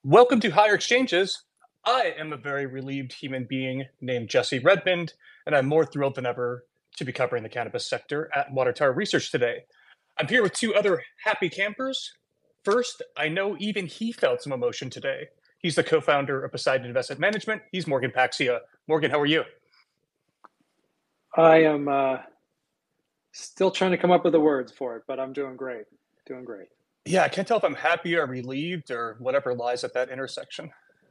Welcome to Higher Exchanges. I am a very relieved human being named Jesse Redmond, and I'm more thrilled than ever to be covering the cannabis sector at Water Tower Research today. I'm here with two other happy campers. First, I know even he felt some emotion today. He's the co-founder of Poseidon Investment Management. He's Morgan Paxia. Morgan, how are you? I am still trying to come up with the words for it, but I'm doing great. Doing great. Yeah, I can't tell if I'm happy or relieved or whatever lies at that intersection.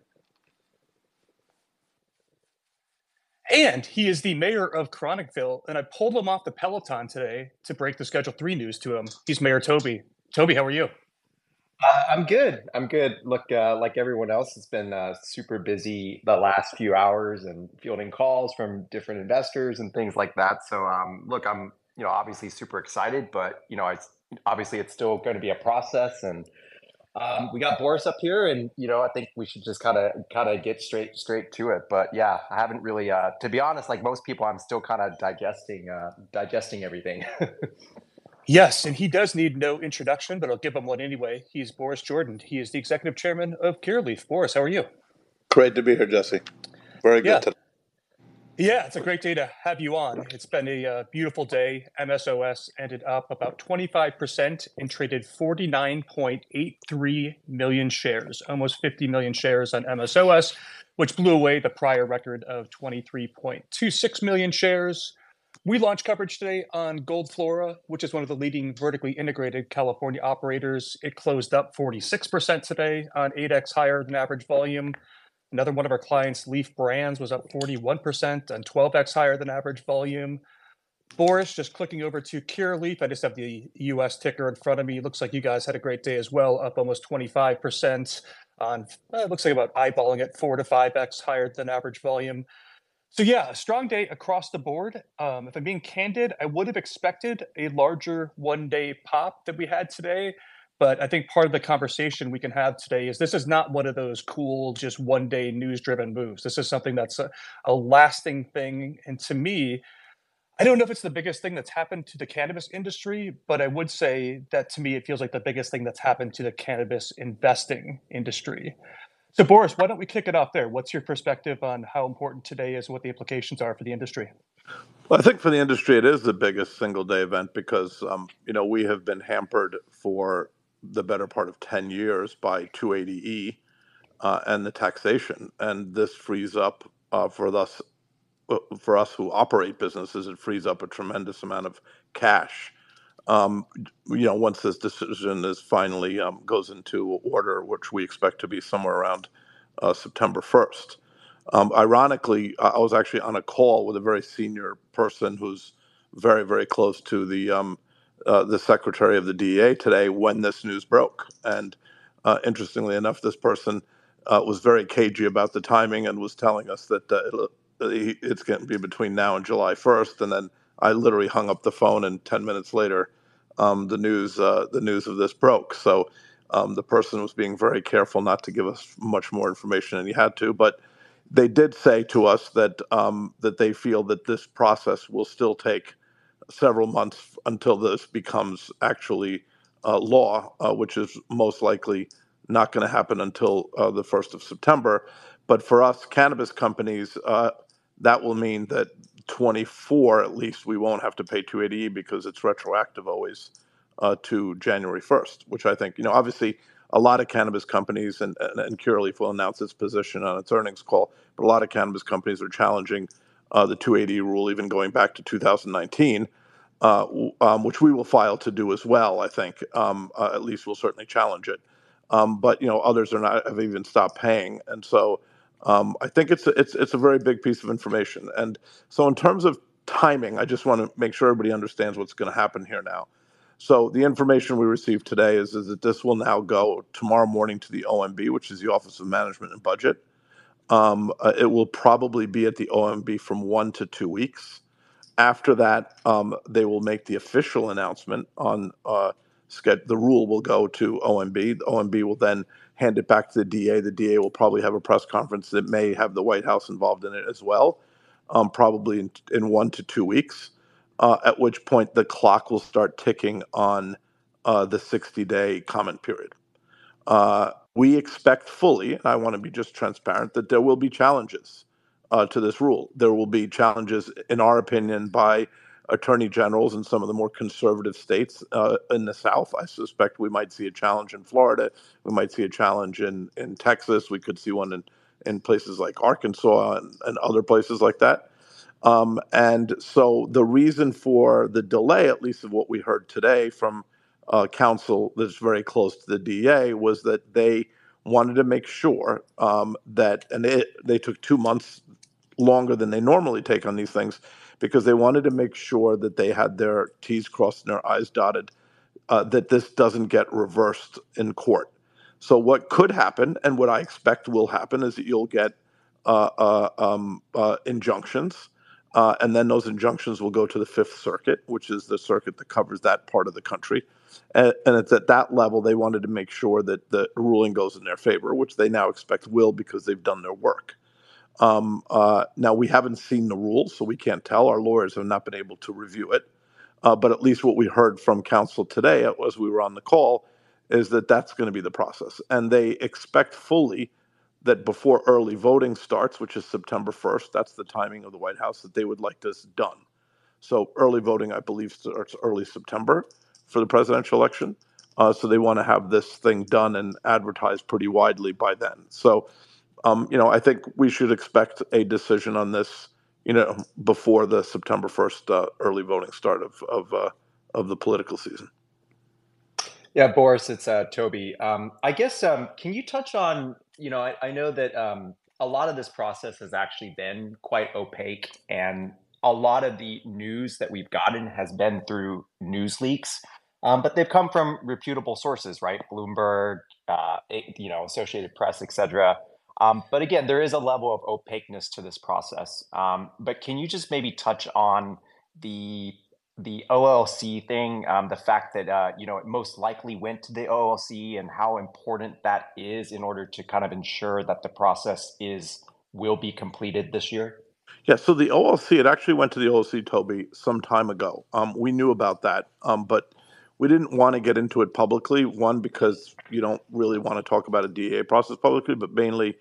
And he is the mayor of Chronicville, and I pulled him off the Peloton today to break the Schedule 3 news to him. He's Mayor Toby. Toby, how are you? I'm good. I'm good. Look, like everyone else, it's been super busy the last few hours and fielding calls from different investors and things like that. So, look, I'm, obviously super excited, but, obviously it's still going to be a process. And we got Boris up here, and I think we should just kind of get straight to it. But yeah, I haven't really, to be honest, like most people, I'm still kind of digesting everything. Yes, and he does need no introduction, but I'll give him one anyway. He's Boris Jordan. He is the executive chairman of Curaleaf. Boris, how are you? Great to be here, Jesse. Very Yeah, good today. yeah, it's a great day to have you on. It's been a beautiful day. MSOS ended up about 25% and traded 49.83 million shares, almost 50 million shares on MSOS, which blew away the prior record of 23.26 million shares. We launched coverage today on Gold Flora, which is one of the leading vertically integrated California operators. It closed up 46% today on 8x higher than average volume. Another one of our clients, Leaf Brands, was up 41% on 12x higher than average volume. Boris, just clicking over to Curaleaf, I just have the US ticker in front of me. Looks like you guys had a great day as well, up almost 25% on, it looks like about eyeballing it 4 to 5x higher than average volume. So yeah, a strong day across the board. If I'm being candid, I would have expected a larger one-day pop that we had today. But I think part of the conversation we can have today is this is not one of those cool, just one-day news-driven moves. This is something that's a lasting thing. And to me, I don't know if it's the biggest thing that's happened to the cannabis industry, but I would say that to me, it feels like the biggest thing that's happened to the cannabis investing industry. So, Boris, why don't we kick it off there? What's your perspective on how important today is, what the implications are for the industry? Well, I think for the industry, it is the biggest single day event because, we have been hampered for the better part of 10 years by 280E and the taxation. And this frees up for us who operate businesses, it frees up a tremendous amount of cash. Um, Once this decision is finally goes into order, which we expect to be somewhere around September 1st. Ironically, I was actually on a call with a very senior person who's very, very close to the secretary of the DEA today when this news broke. And interestingly enough, this person was very cagey about the timing and was telling us that it's going to be between now and July 1st. And then I literally hung up the phone, and 10 minutes later, the news of this broke. So the person was being very careful not to give us much more information than he had to, but they did say to us that they feel that this process will still take several months until this becomes actually law, which is most likely not going to happen until the 1st of September. But for us cannabis companies, that will mean that 24 at least we won't have to pay 280E because it's retroactive always to January 1st, which I think, obviously a lot of cannabis companies, and Curaleaf will announce its position on its earnings call, but a lot of cannabis companies are challenging the 280 rule, even going back to 2019, which we will file to do as well. I think at least we'll certainly challenge it. But others are not have even stopped paying, and so I think it's a very big piece of information. And so in terms of timing, I just want to make sure everybody understands what's going to happen here now. So the information we received today is that this will now go tomorrow morning to the OMB, which is the Office of Management and Budget. It will probably be at the OMB from 1 to 2 weeks. After that, they will make the official announcement on the rule will go to OMB. The OMB will then hand it back to the DA. The DA will probably have a press conference that may have the White House involved in it as well, probably in 1 to 2 weeks, at which point the clock will start ticking on the 60-day comment period. we expect fully, and I want to be just transparent, that there will be challenges to this rule. There will be challenges, in our opinion, by attorney generals in some of the more conservative states in the South. I suspect we might see a challenge in Florida. We might see a challenge in Texas. We could see one in places like Arkansas and other places like that. And so the reason for the delay, at least of what we heard today from counsel that's very close to the DA, was that they wanted to make sure that, and they took 2 months longer than they normally take on these things, because they wanted to make sure that they had their T's crossed and their I's dotted, that this doesn't get reversed in court. So what could happen, and what I expect will happen, is that you'll get injunctions, and then those injunctions will go to the Fifth Circuit, which is the circuit that covers that part of the country. And it's at that level they wanted to make sure that the ruling goes in their favor, which they now expect will, because they've done their work. Now, we haven't seen the rules, so we can't tell. Our lawyers have not been able to review it. But at least what we heard from counsel today, as we were on the call, is that that's going to be the process. And they expect fully that before early voting starts, which is September 1st, that's the timing of the White House, that they would like this done. So early voting, I believe, starts early September for the presidential election. So they want to have this thing done and advertised pretty widely by then. So, I think we should expect a decision on this, before the September 1st early voting start of the political season. Yeah, Boris, it's Toby. I guess, can you touch on, I know that a lot of this process has actually been quite opaque, and a lot of the news that we've gotten has been through news leaks, but they've come from reputable sources, right? Bloomberg, Associated Press, etc. But again, there is a level of opaqueness to this process. But can you just maybe touch on the OLC thing, the fact that it most likely went to the OLC, and how important that is in order to kind of ensure that the process will be completed this year? Yeah, so the OLC, it actually went to the OLC, Toby, some time ago. We knew about that, but we didn't want to get into it publicly. One, because you don't really want to talk about a DEA process publicly, but mainly,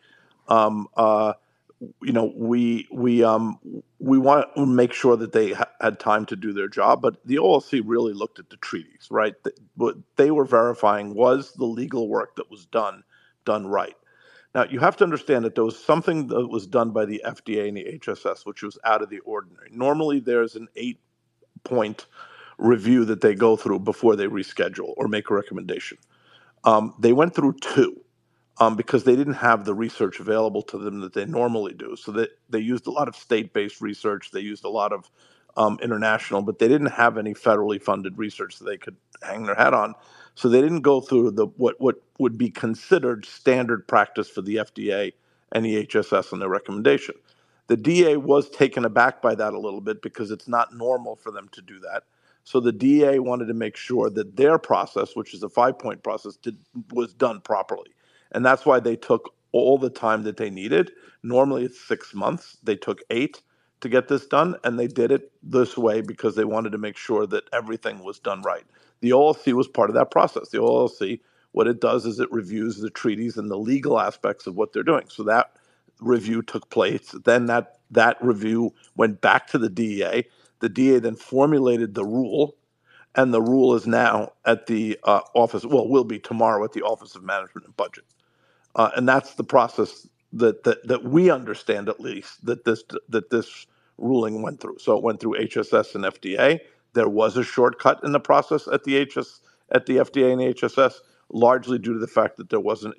we want to make sure that they had time to do their job. But the OLC really looked at the treaties, right? What they were verifying was the legal work that was done right. Now, you have to understand that there was something that was done by the FDA and the HSS, which was out of the ordinary. Normally, there's an 8-point review that they go through before they reschedule or make a recommendation. They went through 2 because they didn't have the research available to them that they normally do. So they used a lot of state-based research. They used a lot of international, but they didn't have any federally funded research that they could hang their hat on. So they didn't go through what would be considered standard practice for the FDA and the HSS on their recommendation. The DA was taken aback by that a little bit, because it's not normal for them to do that. So the DA wanted to make sure that their process, which is a 5-point process, was done properly. And that's why they took all the time that they needed. Normally it's 6 months. They took 8 to get this done, and they did it this way because they wanted to make sure that everything was done right. The OLC was part of that process. The OLC, what it does is it reviews the treaties and the legal aspects of what they're doing. So that review took place. Then that review went back to the DEA. The DEA then formulated the rule, and the rule is now at the will be tomorrow at the Office of Management and Budget. And that's the process that we understand, at least, that this ruling went through. So it went through HSS and FDA. There was a shortcut in the process at the FDA and the HSS, largely due to the fact that there wasn't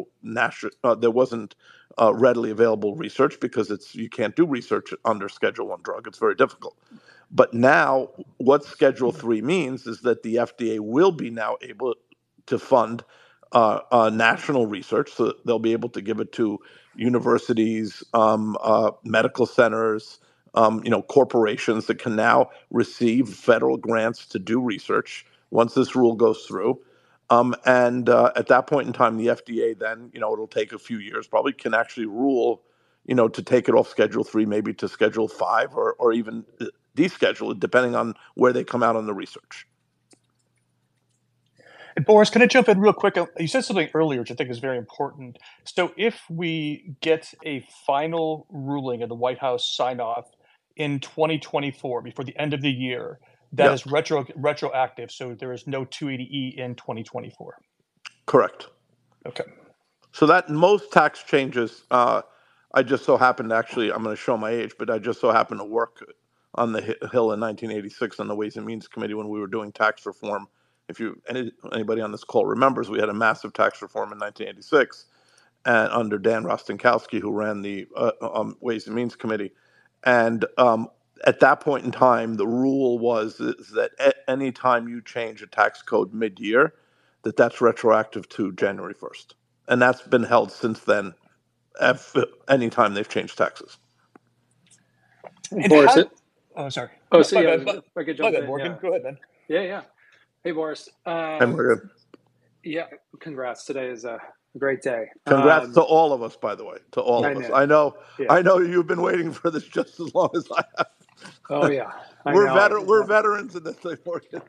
readily available research, because you can't do research under Schedule 1 drug. It's very difficult. But now what Schedule 3 means is that the FDA will be now able to fund national research. So they'll be able to give it to universities, medical centers, corporations that can now receive federal grants to do research once this rule goes through. And at that point in time, the FDA then, it'll take a few years, probably can actually rule, to take it off Schedule 3, maybe to Schedule 5, or even deschedule it, depending on where they come out on the research. And Boris, can I jump in real quick? You said something earlier, which I think is very important. So if we get a final ruling of the White House sign off in 2024, before the end of the year, that Yeah, is retroactive. So there is no 280E in 2024. correct. Okay. So that most tax changes, I just so happened to actually, I'm going to show my age, but I just so happened to work on the Hill in 1986 on the Ways and Means Committee when we were doing tax reform. If anybody on this call remembers, we had a massive tax reform in 1986, and under Dan Rostenkowski, who ran the Ways and Means Committee, and at that point in time, the rule was that any time you change a tax code mid-year, that's retroactive to January 1st, and that's been held since then. Any time they've changed taxes. And Boris, oh, sorry. oh, so My yeah, bad. if I could My jump bad, in. Morgan. Yeah. Go ahead, man. Yeah. Hey, Boris. And we're good. Yeah, congrats. Today is a great day. Congrats to all of us, by the way, to all of us. I know you've been waiting for this just as long as I have. Oh yeah, we're veterans in this thing, Morgan.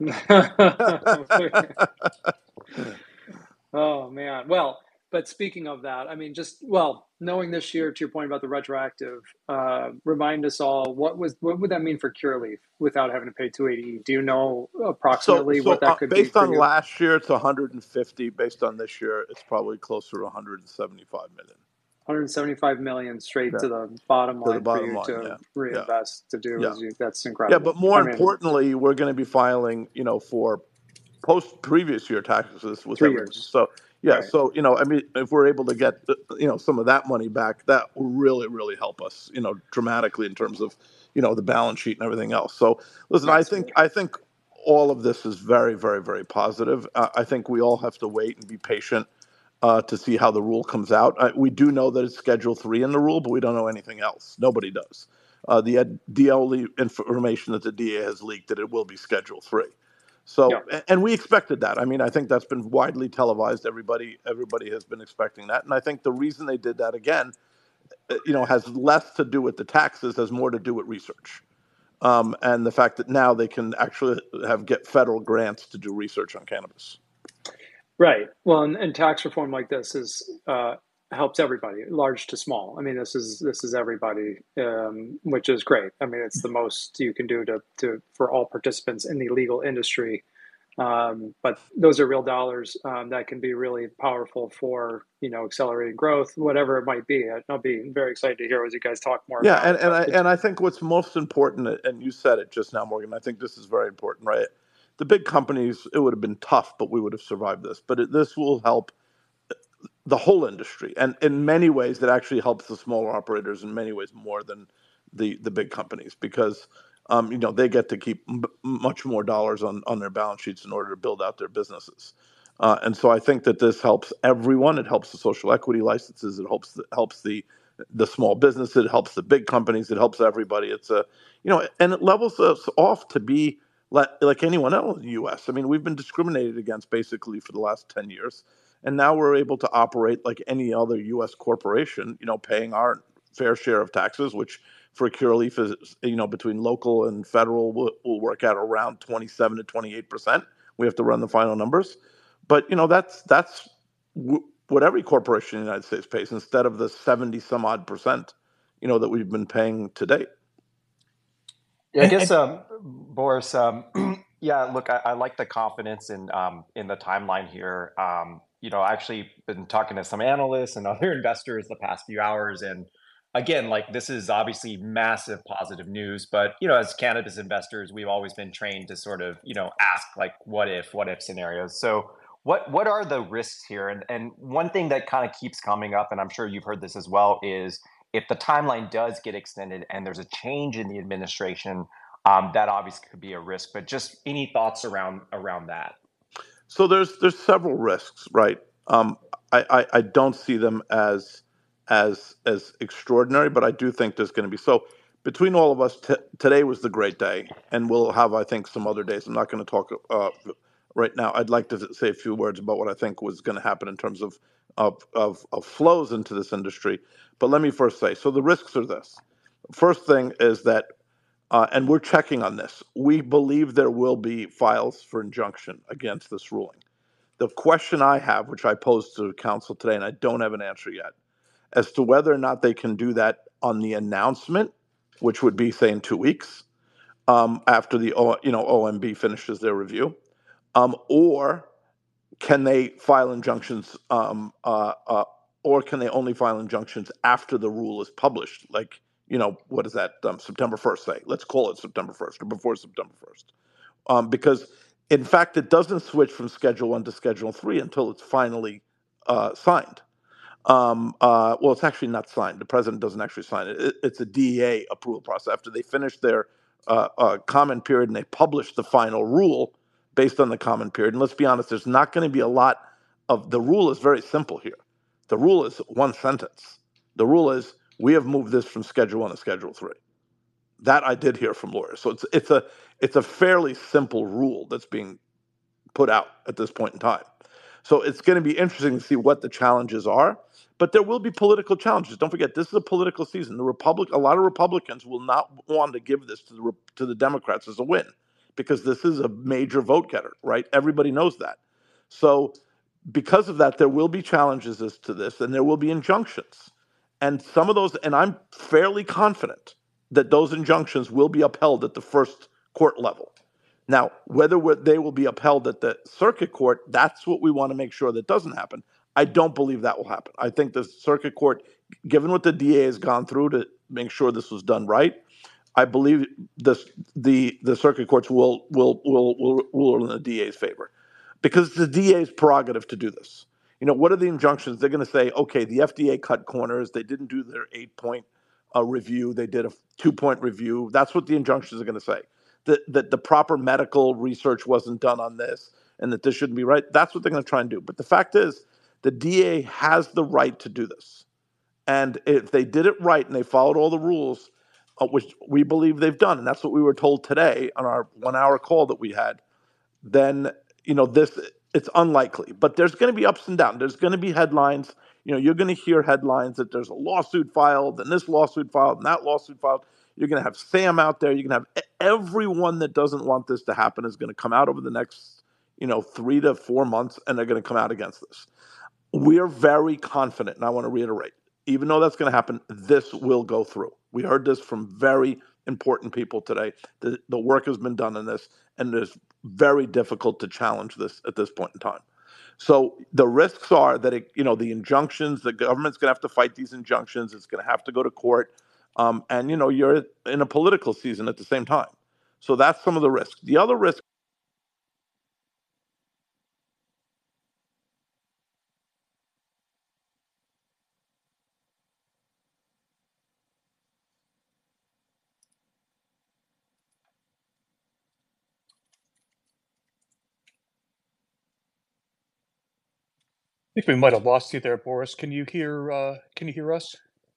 Oh man. Well, but speaking of that, I mean, knowing this year, to your point about the retroactive, remind us all what would that mean for Curaleaf without having to pay 280? Do you know approximately what that could be? Based on last year, it's 150. Based on this year, it's probably closer to 175 million. 175 million straight to the bottom line for you to reinvest to do. That's incredible. Yeah, but more importantly, we're going to be filing, for previous year taxes with 3 years. So so I mean, if we're able to get some of that money back, that will really, really help us, dramatically in terms of the balance sheet and everything else. So listen, I think all of this is very, very, very positive. I think we all have to wait and be patient to see how the rule comes out. We do know that it's Schedule 3 in the rule, but we don't know anything else. Nobody does. The only information that the DA has leaked that it will be Schedule 3. So, and we expected that. I mean, I think that's been widely televised. Everybody has been expecting that. And I think the reason they did that again, has less to do with the taxes, has more to do with research. And the fact that now they can actually get federal grants to do research on cannabis. Right. Well, and tax reform like this helps everybody, large to small. I mean, this is everybody, which is great. I mean, it's the most you can do for all participants in the legal industry. But those are real dollars that can be really powerful for accelerating growth, whatever it might be. I'll be very excited to hear as you guys talk more. Yeah, and I think what's most important, and you said it just now, Morgan. I think this is very important, right? The big companies, it would have been tough, but we would have survived this. But this will help the whole industry, and in many ways, it actually helps the smaller operators in many ways more than the big companies, because they get to keep much more dollars on their balance sheets in order to build out their businesses. And so I think that this helps everyone. It helps the social equity licenses. It helps the small business. It helps the big companies. It helps everybody. It's and it levels us off to be like anyone else in the U.S. I mean, we've been discriminated against basically for the last 10 years. And now we're able to operate like any other U.S. corporation, paying our fair share of taxes, which for Curaleaf is, between local and federal will work out around 27 to 28%. We have to run the final numbers. But, that's what every corporation in the United States pays instead of the 70 some odd percent, that we've been paying to date. Yeah, I guess, Boris, yeah, look, I like the confidence in the timeline here. I've actually been talking to some analysts and other investors the past few hours. And again, this is obviously massive positive news. But, as cannabis investors, we've always been trained to sort of, ask what if scenarios. So what are the risks here? And one thing that kind of keeps coming up, and I'm sure you've heard this as well, is if the timeline does get extended and there's a change in the administration, that obviously could be a risk. But just any thoughts around that? So there's several risks, right? I don't see them as extraordinary, but I do think there's going to be. So between all of us, today was the great day, and we'll have, I think, some other days. I'm not going to talk right now. I'd like to say a few words about what I think was going to happen in terms of flows into this industry. But let me first say, so the risks are this. First thing is that, and we're checking on this, we believe there will be files for injunction against this ruling. the question I have, which I posed to council today, and I don't have an answer yet, as to whether or not they can do that on the announcement, which would be, say, in 2 weeks, after the OMB finishes their review, or can they file injunctions, or can they only file injunctions after the rule is published? Like, what is that? September 1st, say. Let's call it September 1st or before September 1st. Because, in fact, it doesn't switch from Schedule 1 to Schedule 3 until it's finally signed. Well, it's actually not signed. The president doesn't actually sign it. It's a DEA approval process. After they finish their comment period and they publish the final rule based on the comment period. And let's be honest, there's not going to be a lot of, the rule is very simple here. The rule is one sentence. The rule is, we have moved this from Schedule 1 to Schedule 3. That I did hear from lawyers. So it's a fairly simple rule that's being put out at this point in time. So it's going to be interesting to see what the challenges are, but there will be political challenges. Don't forget, this is a political season. A lot of Republicans will not want to give this to the Democrats as a win, because this is a major vote getter, right? Everybody knows that. So because of that, there will be challenges as to this, and there will be injunctions. And some of those, and I'm fairly confident that those injunctions will be upheld at the first court level. Now, whether they will be upheld at the circuit court, that's what we want to make sure that doesn't happen. I don't believe that will happen. I think the circuit court, given what the DA has gone through to make sure this was done right, I believe the circuit courts will rule in the DA's favor, because it's the DA's prerogative to do this. What are the injunctions? They're going to say, okay, the FDA cut corners. They didn't do their 8-point review. They did a 2-point review. That's what the injunctions are going to say. That the proper medical research wasn't done on this, and that this shouldn't be right. That's what they're going to try and do. But the fact is, the DA has the right to do this. And if they did it right and they followed all the rules, which we believe they've done, and that's what we were told today on our 1-hour call that we had, then it's unlikely. But there's going to be ups and downs. There's going to be headlines. You're going to hear headlines that there's a lawsuit filed, and this lawsuit filed, and that lawsuit filed. You're going to have Sam out there. You're going to have everyone that doesn't want this to happen is going to come out over the next 3 to 4 months, and they're going to come out against this. We are very confident, and I want to reiterate, even though that's going to happen, this will go through. We heard this from very important people today. The work has been done on this, and it's very difficult to challenge this at this point in time. So the risks are that the injunctions, the government's going to have to fight these injunctions. It's going to have to go to court, and you're in a political season at the same time. So that's some of the risks. The other risk. I think we might have lost you there, Boris. Can you hear us?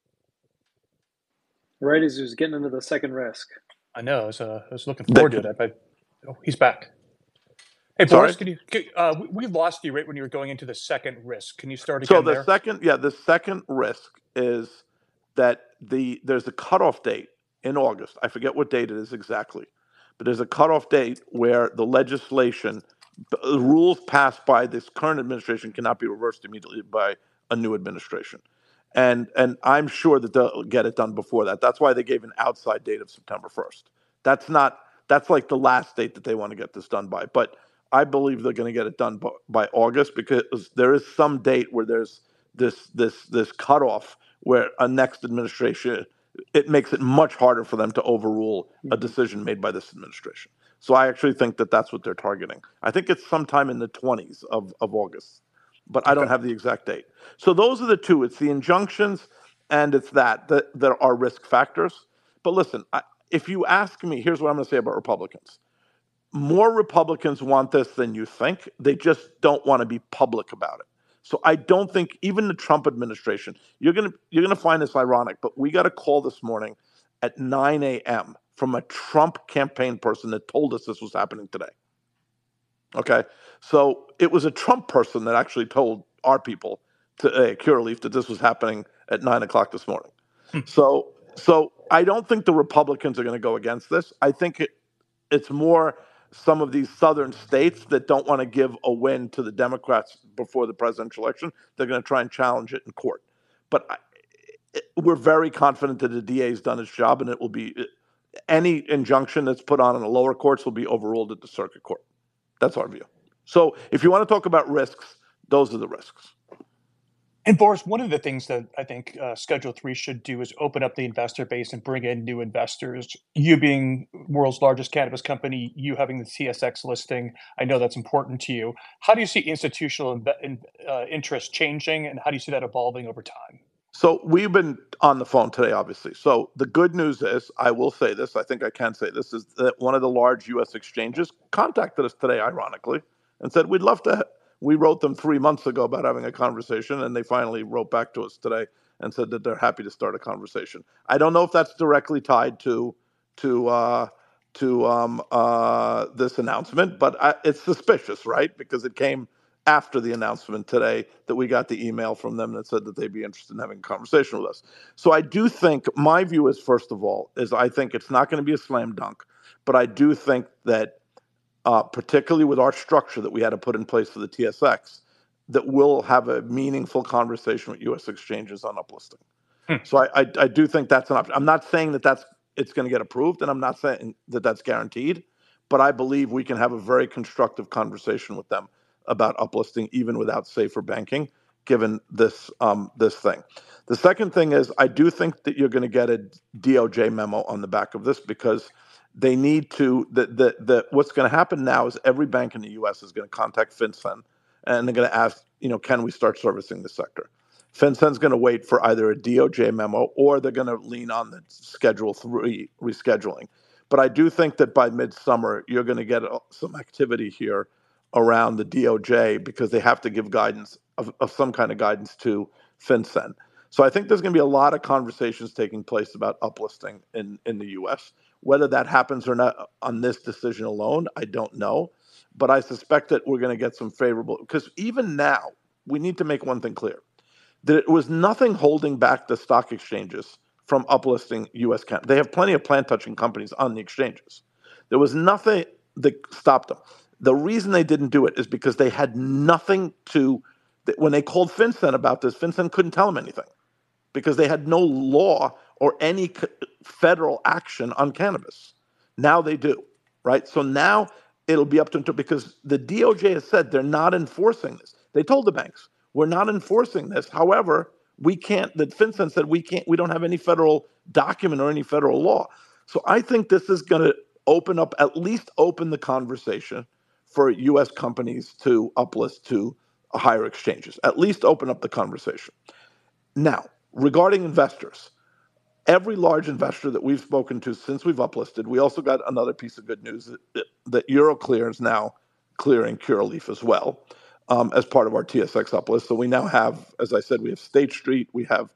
Right as he was getting into the second risk. I know. I was looking forward to it. But he's back. Hey, Boris, we lost you right when you were going into the second risk. Can you start again? So the second risk is that there's a cutoff date in August. I forget what date it is exactly, but there's a cutoff date where the legislation, the rules passed by this current administration cannot be reversed immediately by a new administration. And I'm sure that they'll get it done before that. That's why they gave an outside date of September 1st. That's like the last date that they want to get this done by. But I believe they're going to get it done by August, because there is some date where there's this cutoff where a next administration, it makes it much harder for them to overrule a decision made by this administration. So I actually think that that's what they're targeting. I think it's sometime in the 20s of August, but I don't have the exact date. So those are the two. It's the injunctions, and it's that there are risk factors. But listen, if you ask me, here's what I'm going to say about Republicans. More Republicans want this than you think. They just don't want to be public about it. So I don't think even the Trump administration, you're gonna find this ironic, but we got a call this morning at 9 a.m. from a Trump campaign person that told us this was happening today. Okay, so it was a Trump person that actually told our people at Curaleaf that this was happening at 9 o'clock this morning. So I don't think the Republicans are going to go against this. I think it's more some of these southern states that don't want to give a win to the Democrats before the presidential election. They're going to try and challenge it in court. But we're very confident that the DA has done its job, and it will be any injunction that's put on in the lower courts will be overruled at the circuit court. That's our view. So if you want to talk about risks, those are the risks. And Boris, one of the things that I think Schedule 3 should do is open up the investor base and bring in new investors. You being world's largest cannabis company, you having the TSX listing, I know that's important to you. How do you see institutional interest changing, and how do you see that evolving over time? So we've been on the phone today, obviously. So the good news is, I will say this, I think I can say this, is that one of the large U.S. exchanges contacted us today, ironically, and said, we'd love to. We wrote them 3 months ago about having a conversation, and they finally wrote back to us today and said that they're happy to start a conversation. I don't know if that's directly tied to this announcement, but it's suspicious, right? Because it came after the announcement today that we got the email from them that said that they'd be interested in having a conversation with us. So I do think, my view is, first of all, is I think it's not going to be a slam dunk, but I do think that particularly with our structure that we had to put in place for the TSX, that we'll have a meaningful conversation with U.S. exchanges on uplisting. So I do think that's an option. I'm not saying that it's going to get approved, and I'm not saying that that's guaranteed, but I believe we can have a very constructive conversation with them about uplisting, even without safer banking, given this thing. The second thing is, I do think that you're going to get a DOJ memo on the back of this, because they need to. What's going to happen now is every bank in the U.S. is going to contact FinCEN, and they're going to ask, can we start servicing this sector? FinCEN's going to wait for either a DOJ memo, or they're going to lean on the Schedule 3 rescheduling. But I do think that by midsummer, you're going to get some activity here around the DOJ, because they have to give guidance of some kind of guidance to FinCEN. So I think there's going to be a lot of conversations taking place about uplisting in the U.S. Whether that happens or not on this decision alone, I don't know. But I suspect that we're going to get some favorable, because even now, we need to make one thing clear, that it was nothing holding back the stock exchanges from uplisting U.S. cannabis. They have plenty of plant-touching companies on the exchanges. There was nothing that stopped them. The reason they didn't do it is because they had nothing to, when they called FinCEN about this, FinCEN couldn't tell them anything, because they had no law or any federal action on cannabis. Now they do, right? So now it'll be up to them, because the DOJ has said they're not enforcing this. They told the banks, we're not enforcing this. However, we can't, the FinCEN said we don't have any federal document or any federal law. So I think this is going to at least open the conversation for U.S. companies to uplist to higher exchanges, at least open up the conversation. Now, regarding investors, every large investor that we've spoken to since we've uplisted, we also got another piece of good news that Euroclear is now clearing Curaleaf as well, as part of our TSX uplist. So we now have, as I said, we have State Street, we have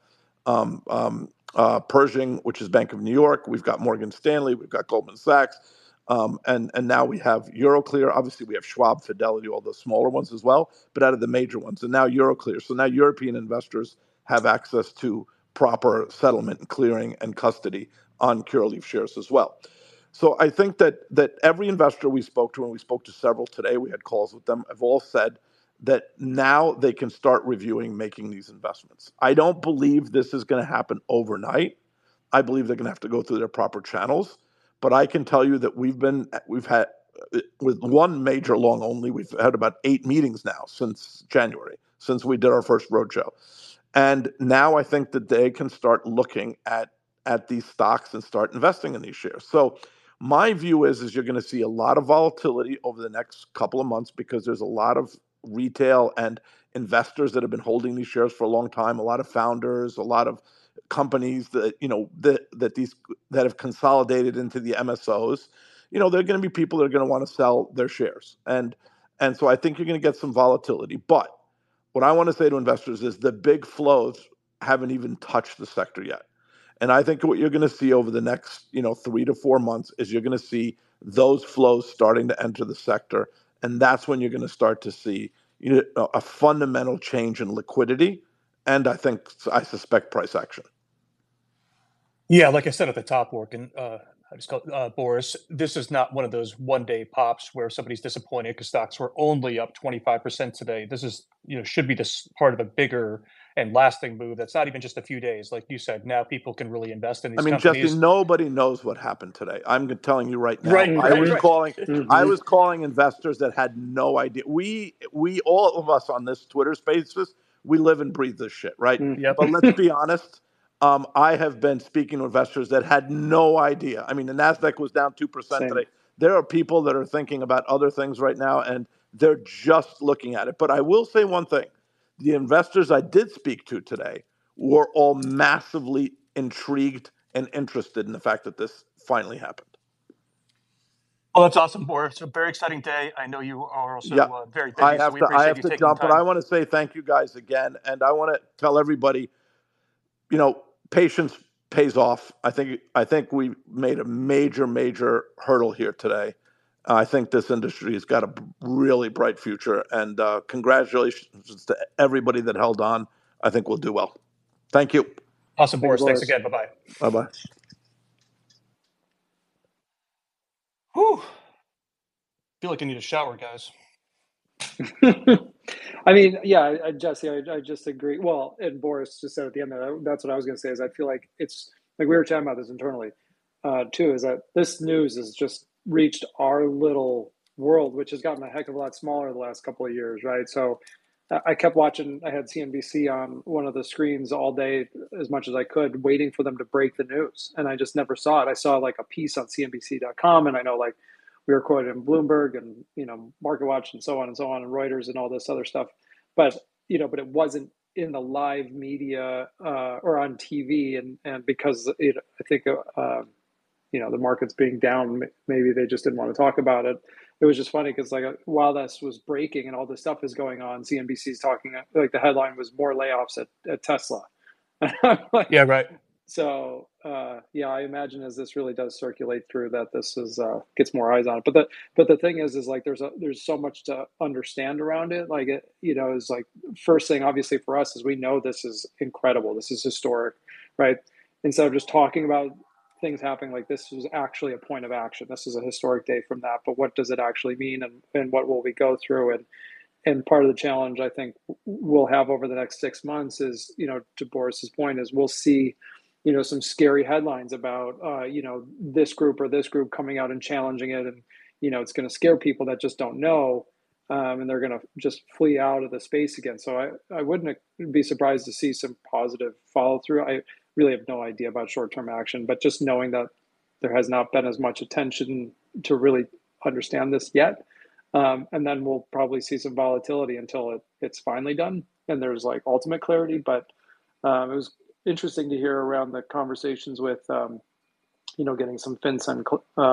Pershing, which is Bank of New York, we've got Morgan Stanley, we've got Goldman Sachs, and now we have Euroclear. Obviously, we have Schwab, Fidelity, all the smaller ones as well, but out of the major ones, and now Euroclear. So now European investors have access to proper settlement and clearing and custody on Curaleaf shares as well. So I think that every investor we spoke to, and we spoke to several today, we had calls with them, have all said that now they can start reviewing making these investments. I don't believe this is going to happen overnight. I believe they're going to have to go through their proper channels. But I can tell you that we've had, with one major long only, we've had about 8 meetings now since January, since we did our first roadshow. And now I think that they can start looking at these stocks and start investing in these shares. So my view is you're going to see a lot of volatility over the next couple of months, because there's a lot of retail and investors that have been holding these shares for a long time, a lot of founders, a lot of companies that that have consolidated into the MSOs. There are going to be people that are going to want to sell their shares, and so I think you're going to get some volatility. But what I want to say to investors is the big flows haven't even touched the sector yet. And I think what you're going to see over the next 3 to 4 months is you're going to see those flows starting to enter the sector, and that's when you're going to start to see a fundamental change in liquidity, and I suspect price action. Yeah, like I said at the top, Morgan, I just call Boris. This is not one of those one-day pops where somebody's disappointed because stocks were only up 25% today. This is, should be this part of a bigger and lasting move. That's not even just a few days. Like you said, now people can really invest in I these mean, Jesse, companies. nobody knows what happened today. I'm telling you right now. Right, I was right. calling. Mhm. I was calling investors that had no idea. We all of us on this Twitter Spaces, we live and breathe this shit, right? Mm. Yep. But let's be honest. I have been speaking to investors that had no idea. I mean, the Nasdaq was down 2% Same. today. There are people that are thinking about other things right now, and they're just looking at it. But I will say one thing: the investors I did speak to today were all massively intrigued and interested in the fact that this finally happened. Oh, that's awesome, Boris. It's a very exciting day. I know you are also Yeah, very I busy, so have we to. I appreciate have you to taking the jump, but I time. want to say thank you guys again, and I want to tell everybody, patience pays off. I think we made a major hurdle here today. I think this industry has got a really bright future, and congratulations to everybody that held on. I think we'll do well. Thank you. Awesome, Thank you, Boris. Thanks Boris. again. Bye-bye. Bye-bye. Whew. Feel like I need a shower, guys. I mean, yeah, Jesse, I just agree. Well, and Boris just said at the end that that's what I was going to say. Is I feel like it's like we were chatting about this internally, too. Is that this news has just reached our little world, which has gotten a heck of a lot smaller the last couple of years, right? So I kept watching. I had CNBC on one of the screens all day, as much as I could, waiting for them to break the news, and I just never saw it. I saw like a piece on CNBC.com, and I know like we were quoted in Bloomberg and MarketWatch and so on and Reuters and all this other stuff, but but it wasn't in the live media or on TV, and because I think the market's being down, maybe they just didn't want to talk about it. It was just funny because like while this was breaking and all this stuff is going on, CNBC's talking like the headline was more layoffs at Tesla. Like, Yeah, right. so I imagine as this really does circulate through that this is gets more eyes on it. But the thing is like there's so much to understand around it. Like it is like first thing obviously for us is we know this is incredible. This is historic, right? Instead of just talking about things happening, like this was actually a point of action. This is a historic day from that. But what does it actually mean, and what will we go through? And part of the challenge I think we'll have over the next 6 months is, to Boris's point, is we'll see, some scary headlines about, this group or this group coming out and challenging it. And, it's going to scare people that just don't know. And they're going to just flee out of the space again. So I wouldn't be surprised to see some positive follow through. I really have no idea about short-term action, but just knowing that there has not been as much attention to really understand this yet. And then we'll probably see some volatility until it's finally done and there's like ultimate clarity. But it was interesting to hear around the conversations with, getting some FinCEN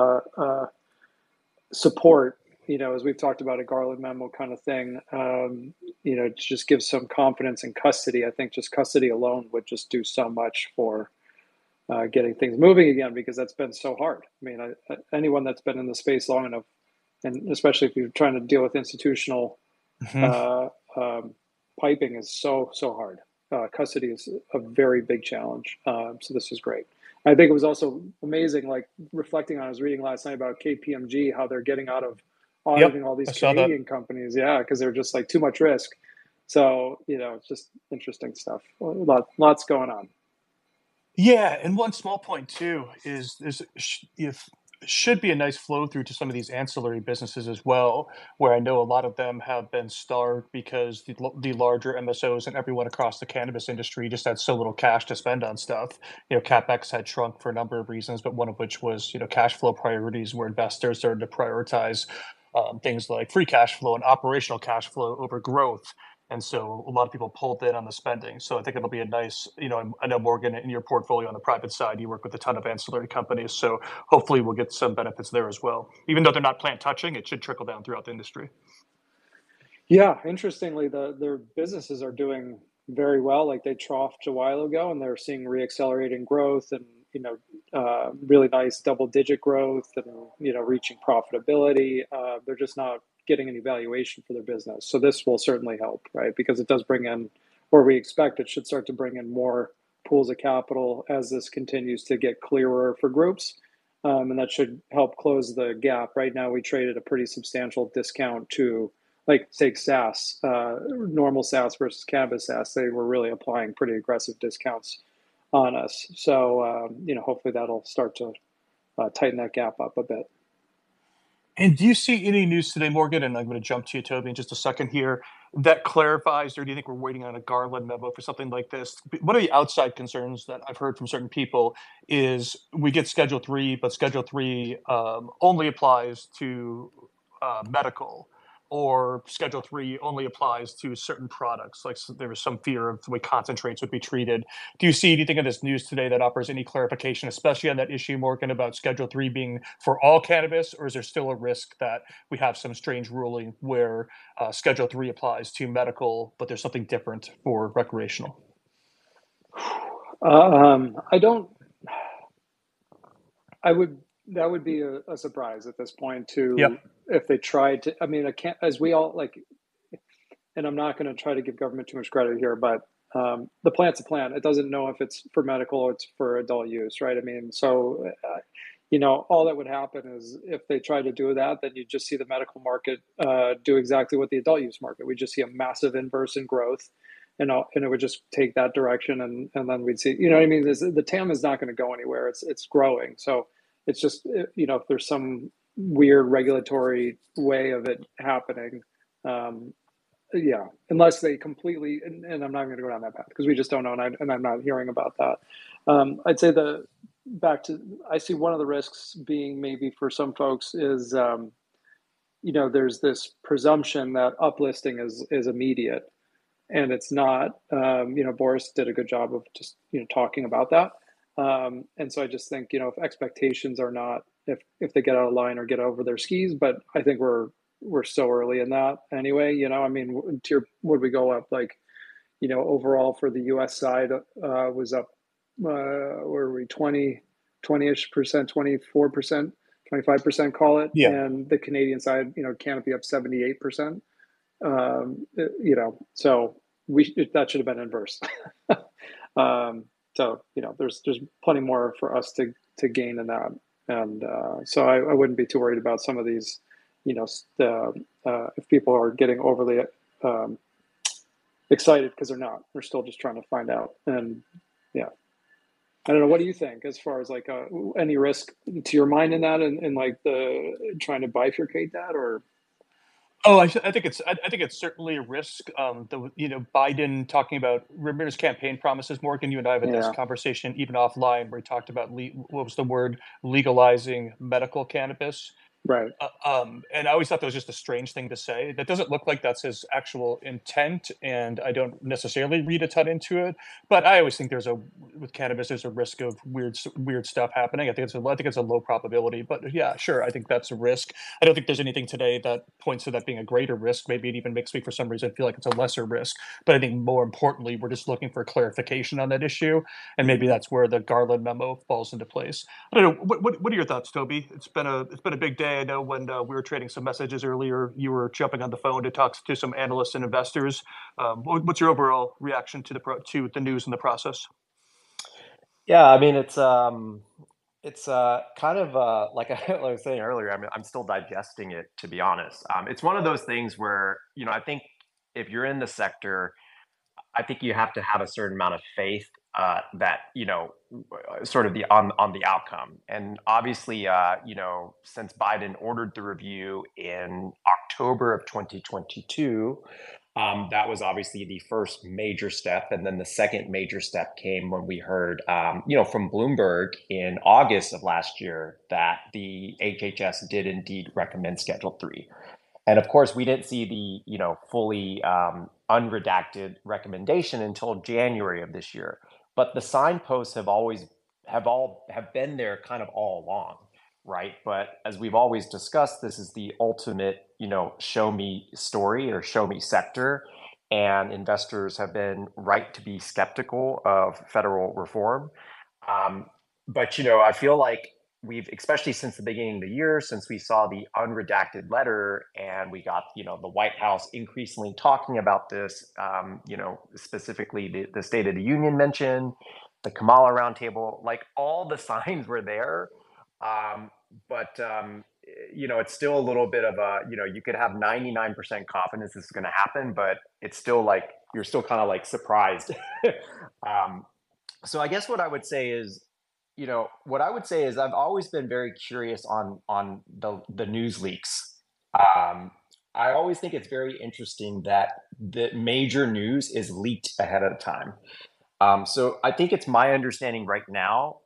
support, as we've talked about a Garland memo kind of thing, to just give some confidence in custody. I think just custody alone would just do so much for getting things moving again, because that's been so hard. I mean, anyone that's been in the space long enough, and especially if you're trying to deal with institutional piping, is so hard. Custody is a very big challenge. So this is great. I think it was also amazing, like reflecting on, I was reading last night about KPMG, how they're getting out of auditing all these Canadian companies. Yeah, because they're just like too much risk. So, it's just interesting stuff. Lots going on. Yeah, and one small point too is if should be a nice flow through to some of these ancillary businesses as well, where I know a lot of them have been starved because the larger MSOs and everyone across the cannabis industry just had so little cash to spend on stuff. CapEx had shrunk for a number of reasons, but one of which was cash flow priorities, where investors started to prioritize things like free cash flow and operational cash flow over growth. And so a lot of people pulled in on the spending. So I think it'll be a nice, I know Morgan, in your portfolio on the private side, you work with a ton of ancillary companies. So hopefully we'll get some benefits there as well. Even though they're not plant touching, it should trickle down throughout the industry. Yeah, interestingly, their businesses are doing very well. Like they troughed a while ago and they're seeing reaccelerating growth and, really nice double-digit growth and, reaching profitability. They're just not getting any valuation for their business. So this will certainly help, right? Because it does bring in, or we expect it should start to bring in more pools of capital as this continues to get clearer for groups. and that should help close the gap. Right now, we trade at a pretty substantial discount to, like, take SaaS, normal SaaS versus cannabis SaaS. They were really applying pretty aggressive discounts on us. So, hopefully that'll start to tighten that gap up a bit. And do you see any news today, Morgan? And I'm going to jump to you, Toby, in just a second here, that clarifies, or do you think we're waiting on a Garland memo for something like this? One of the outside concerns that I've heard from certain people is we get Schedule 3, but Schedule 3 only applies to medical, or Schedule 3 only applies to certain products. Like, so there was some fear of the way concentrates would be treated. Do you see anything in this news today that offers any clarification, especially on that issue, Morgan, about Schedule 3 being for all cannabis, or is there still a risk that we have some strange ruling where Schedule 3 applies to medical, but there's something different for recreational? I don't. That would be a surprise at this point Yep. if they tried to. I mean, I can't, as we all like, and I'm not going to try to give government too much credit here, but the plant's a plant. It doesn't know if it's for medical or it's for adult use, right? I mean, so all that would happen is if they try to do that, then you just see the medical market do exactly what the adult use market. We just see a massive inverse in growth, and it would just take that direction, and then we'd see. You know what I mean? The TAM is not going to go anywhere. It's growing. So it's just if there's some weird regulatory way of it happening. Yeah, unless they completely, and I'm not going to go down that path because we just don't know, and I'm not hearing about that. I'd say I see one of the risks being maybe for some folks is, there's this presumption that uplisting is immediate, and it's not. Boris did a good job of just talking about that, and so I just think if expectations are not, if they get out of line or get over their skis, but I think we're so early in that anyway. I mean, would we go up like, overall for the U.S. side was up, where were we, 20-ish percent, 24%, 25%, call it. Yeah. And the Canadian side, canopy up 78%. So that should have been inverse. So, there's plenty more for us to gain in that. And so I wouldn't be too worried about some of these, if people are getting overly excited, because they're not. They're still just trying to find out. And yeah, I don't know. What do you think as far as like any risk to your mind in that, and like the trying to bifurcate that, or? Oh, I think it's certainly a risk. Biden talking about, remember his campaign promises, Morgan. You and I have had this Yeah. conversation even offline, where he talked about what was the word, legalizing medical cannabis. Right. And I always thought that was just a strange thing to say. That doesn't look like that's his actual intent, and I don't necessarily read a ton into it. But I always think with cannabis, there's a risk of weird stuff happening. I think it's a low probability, but yeah, sure, I think that's a risk. I don't think there's anything today that points to that being a greater risk. Maybe it even makes me, for some reason, feel like it's a lesser risk. But I think more importantly, we're just looking for clarification on that issue, and maybe that's where the Garland memo falls into place. I don't know. What are your thoughts, Toby? It's been a big day. I know when we were trading some messages earlier, you were jumping on the phone to talk to some analysts and investors. What's your overall reaction to the news and the process? Yeah, I mean, it's kind of like I was saying earlier. I mean, I'm still digesting it, to be honest. It's one of those things where I think if you're in the sector, I think you have to have a certain amount of faith that sort of on the outcome. And obviously, since Biden ordered the review in October of 2022, that was obviously the first major step, and then the second major step came when we heard, from Bloomberg in August of last year that the HHS did indeed recommend Schedule 3. And of course, we didn't see the fully unredacted recommendation until January of this year. But the signposts have been there kind of all along, right? But as we've always discussed, this is the ultimate show me story or show me sector, and investors have been right to be skeptical of federal reform. But I feel like we've, especially since the beginning of the year, since we saw the unredacted letter and we got, the White House increasingly talking about this, specifically the State of the Union mention, the Kamala roundtable, like all the signs were there. But it's still a little bit of a, you could have 99% confidence this is going to happen, but it's still like you're still kind of like surprised. um, so I guess what I would say is I've always been very curious on the news leaks. Um, I always think it's very interesting that the major news is leaked ahead of time. So I think it's my understanding right now.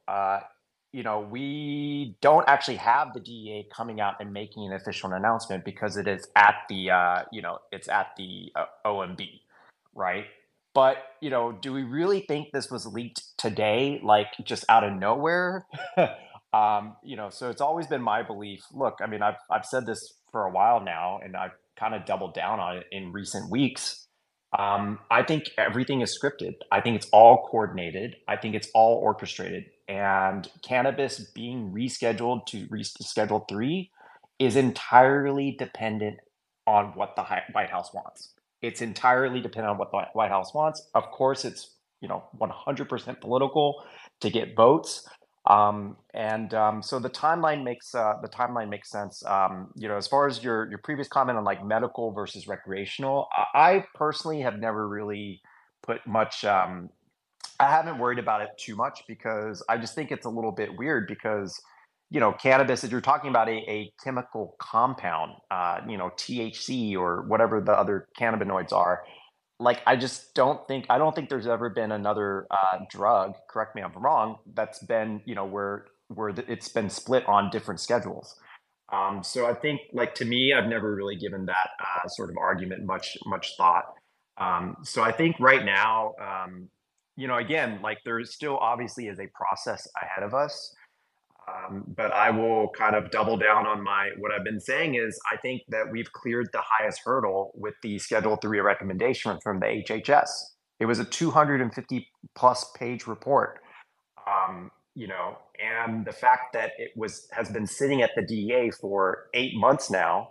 We don't actually have the DEA coming out and making an official announcement because it is at it's at the OMB, right? But do we really think this was leaked today, like just out of nowhere? So it's always been my belief. Look, I mean, I've said this for a while now, and I've kind of doubled down on it in recent weeks. I think everything is scripted. I think it's all coordinated. I think it's all orchestrated. And cannabis being rescheduled to reschedule three is entirely dependent on what the White House wants. It's entirely dependent on what the White House wants. Of course, it's 100% political to get votes. So the timeline makes sense. As far as your previous comment on like medical versus recreational, I personally have never really put much. I haven't worried about it too much because I just think it's a little bit weird because cannabis, if you're talking about a chemical compound, THC or whatever the other cannabinoids are, like I don't think there's ever been another drug, correct me if I'm wrong, that's been it's been split on different schedules. So I think, like, to me, I've never really given that sort of argument much thought. So I think right now, again, like, there still obviously is a process ahead of us. But I will kind of double down on what I've been saying is I think that we've cleared the highest hurdle with the Schedule 3 recommendation from the HHS. It was a 250 plus page report. And the fact that has been sitting at the DEA for 8 months now,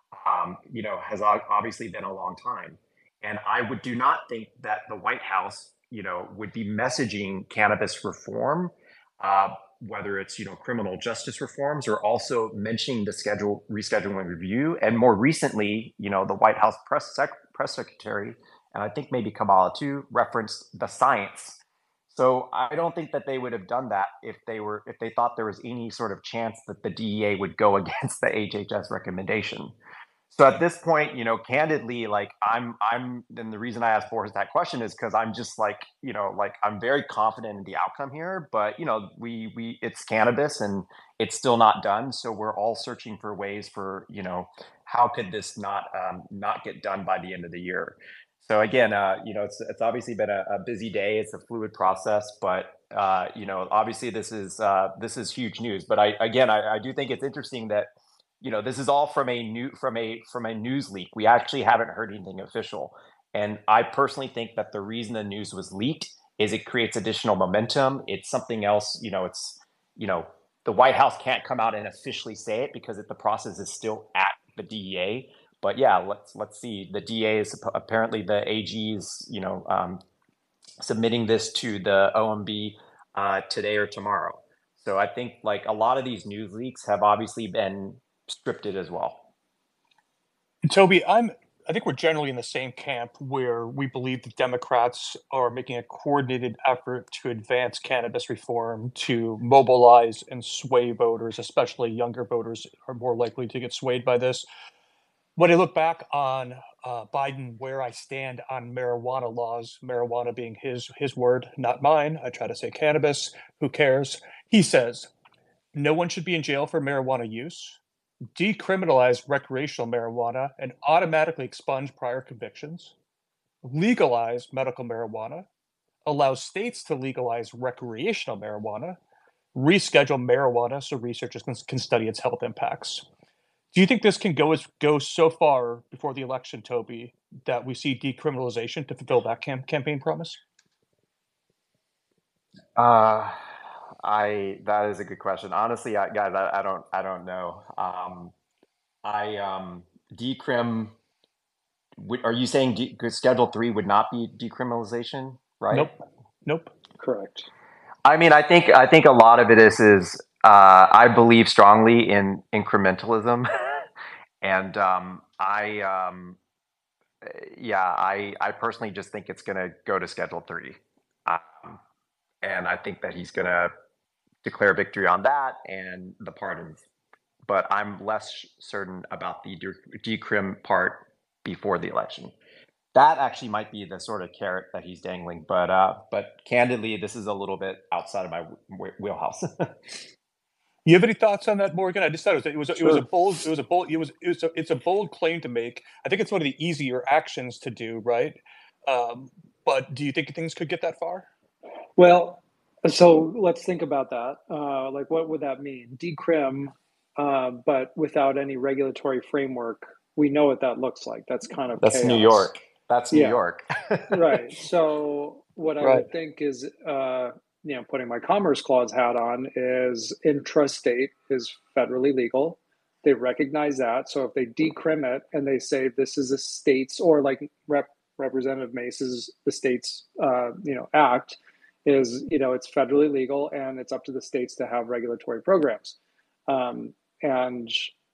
has obviously been a long time. And I do not think that the White House, would be messaging cannabis reform, uh, whether it's criminal justice reforms, or also mentioning the rescheduling review, and more recently, the White House press secretary, and I think maybe Kamala too, referenced the science. So I don't think that they would have done that if they thought there was any sort of chance that the DEA would go against the HHS recommendation. So at this point, candidly, like, and the reason I asked Boris that question is because I'm just like, like, I'm very confident in the outcome here, but it's cannabis and it's still not done. So we're all searching for ways for, how could this not get done by the end of the year? So again, it's obviously been a busy day. It's a fluid process, but obviously this is huge news. But I do think it's interesting that this is all from a news leak. We actually haven't heard anything official. And I personally think that the reason the news was leaked is it creates additional momentum. It's something else, you know, the White House can't come out and officially say it because the process is still at the DEA. But yeah, let's see. The DA is apparently the AG is, submitting this to the OMB today or tomorrow. So I think, like, a lot of these news leaks have obviously been scripted as well. Toby, I think we're generally in the same camp where we believe the Democrats are making a coordinated effort to advance cannabis reform to mobilize and sway voters, especially younger voters are more likely to get swayed by this. When I look back on Biden, where I stand on marijuana laws, marijuana being his word, not mine. I try to say cannabis. Who cares? He says no one should be in jail for marijuana use, decriminalize recreational marijuana and automatically expunge prior convictions, legalize medical marijuana, allow states to legalize recreational marijuana, reschedule marijuana so researchers can study its health impacts. Do you think this can go so far before the election, Toby, that we see decriminalization to fulfill that campaign promise? Uh, that is a good question. Honestly, guys, I don't know. I decrim. Are you saying Schedule 3 would not be decriminalization, right? Nope. Correct. I mean, I think a lot of it is I believe strongly in incrementalism, and I personally just think it's going to go to Schedule 3, and I think that he's going to declare victory on that and the pardons. But I'm less certain about the decrim part before the election. That actually might be the sort of carrot that he's dangling, but candidly, this is a little bit outside of my wheelhouse. You have any thoughts on that, Morgan? I just thought it was a Sure. it's a bold claim to make. I think it's one of the easier actions to do, right? But do you think things could get that far? Well, so let's think about that. Like, what would that mean? Decrim, but without any regulatory framework. We know what that looks like. That's kind of That's chaos. New York. That's New Yeah. York. Right. So what I Right. would think is, putting my Commerce Clause hat on, is intrastate is federally legal. They recognize that. So if they decrim it and they say this is a state's, or like Representative Mace's, the state's, act is, it's federally legal and it's up to the states to have regulatory programs. And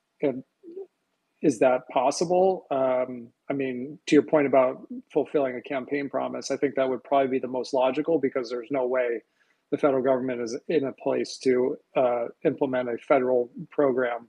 is that possible? I mean, to your point about fulfilling a campaign promise, I think that would probably be the most logical, because there's no way the federal government is in a place to implement a federal program.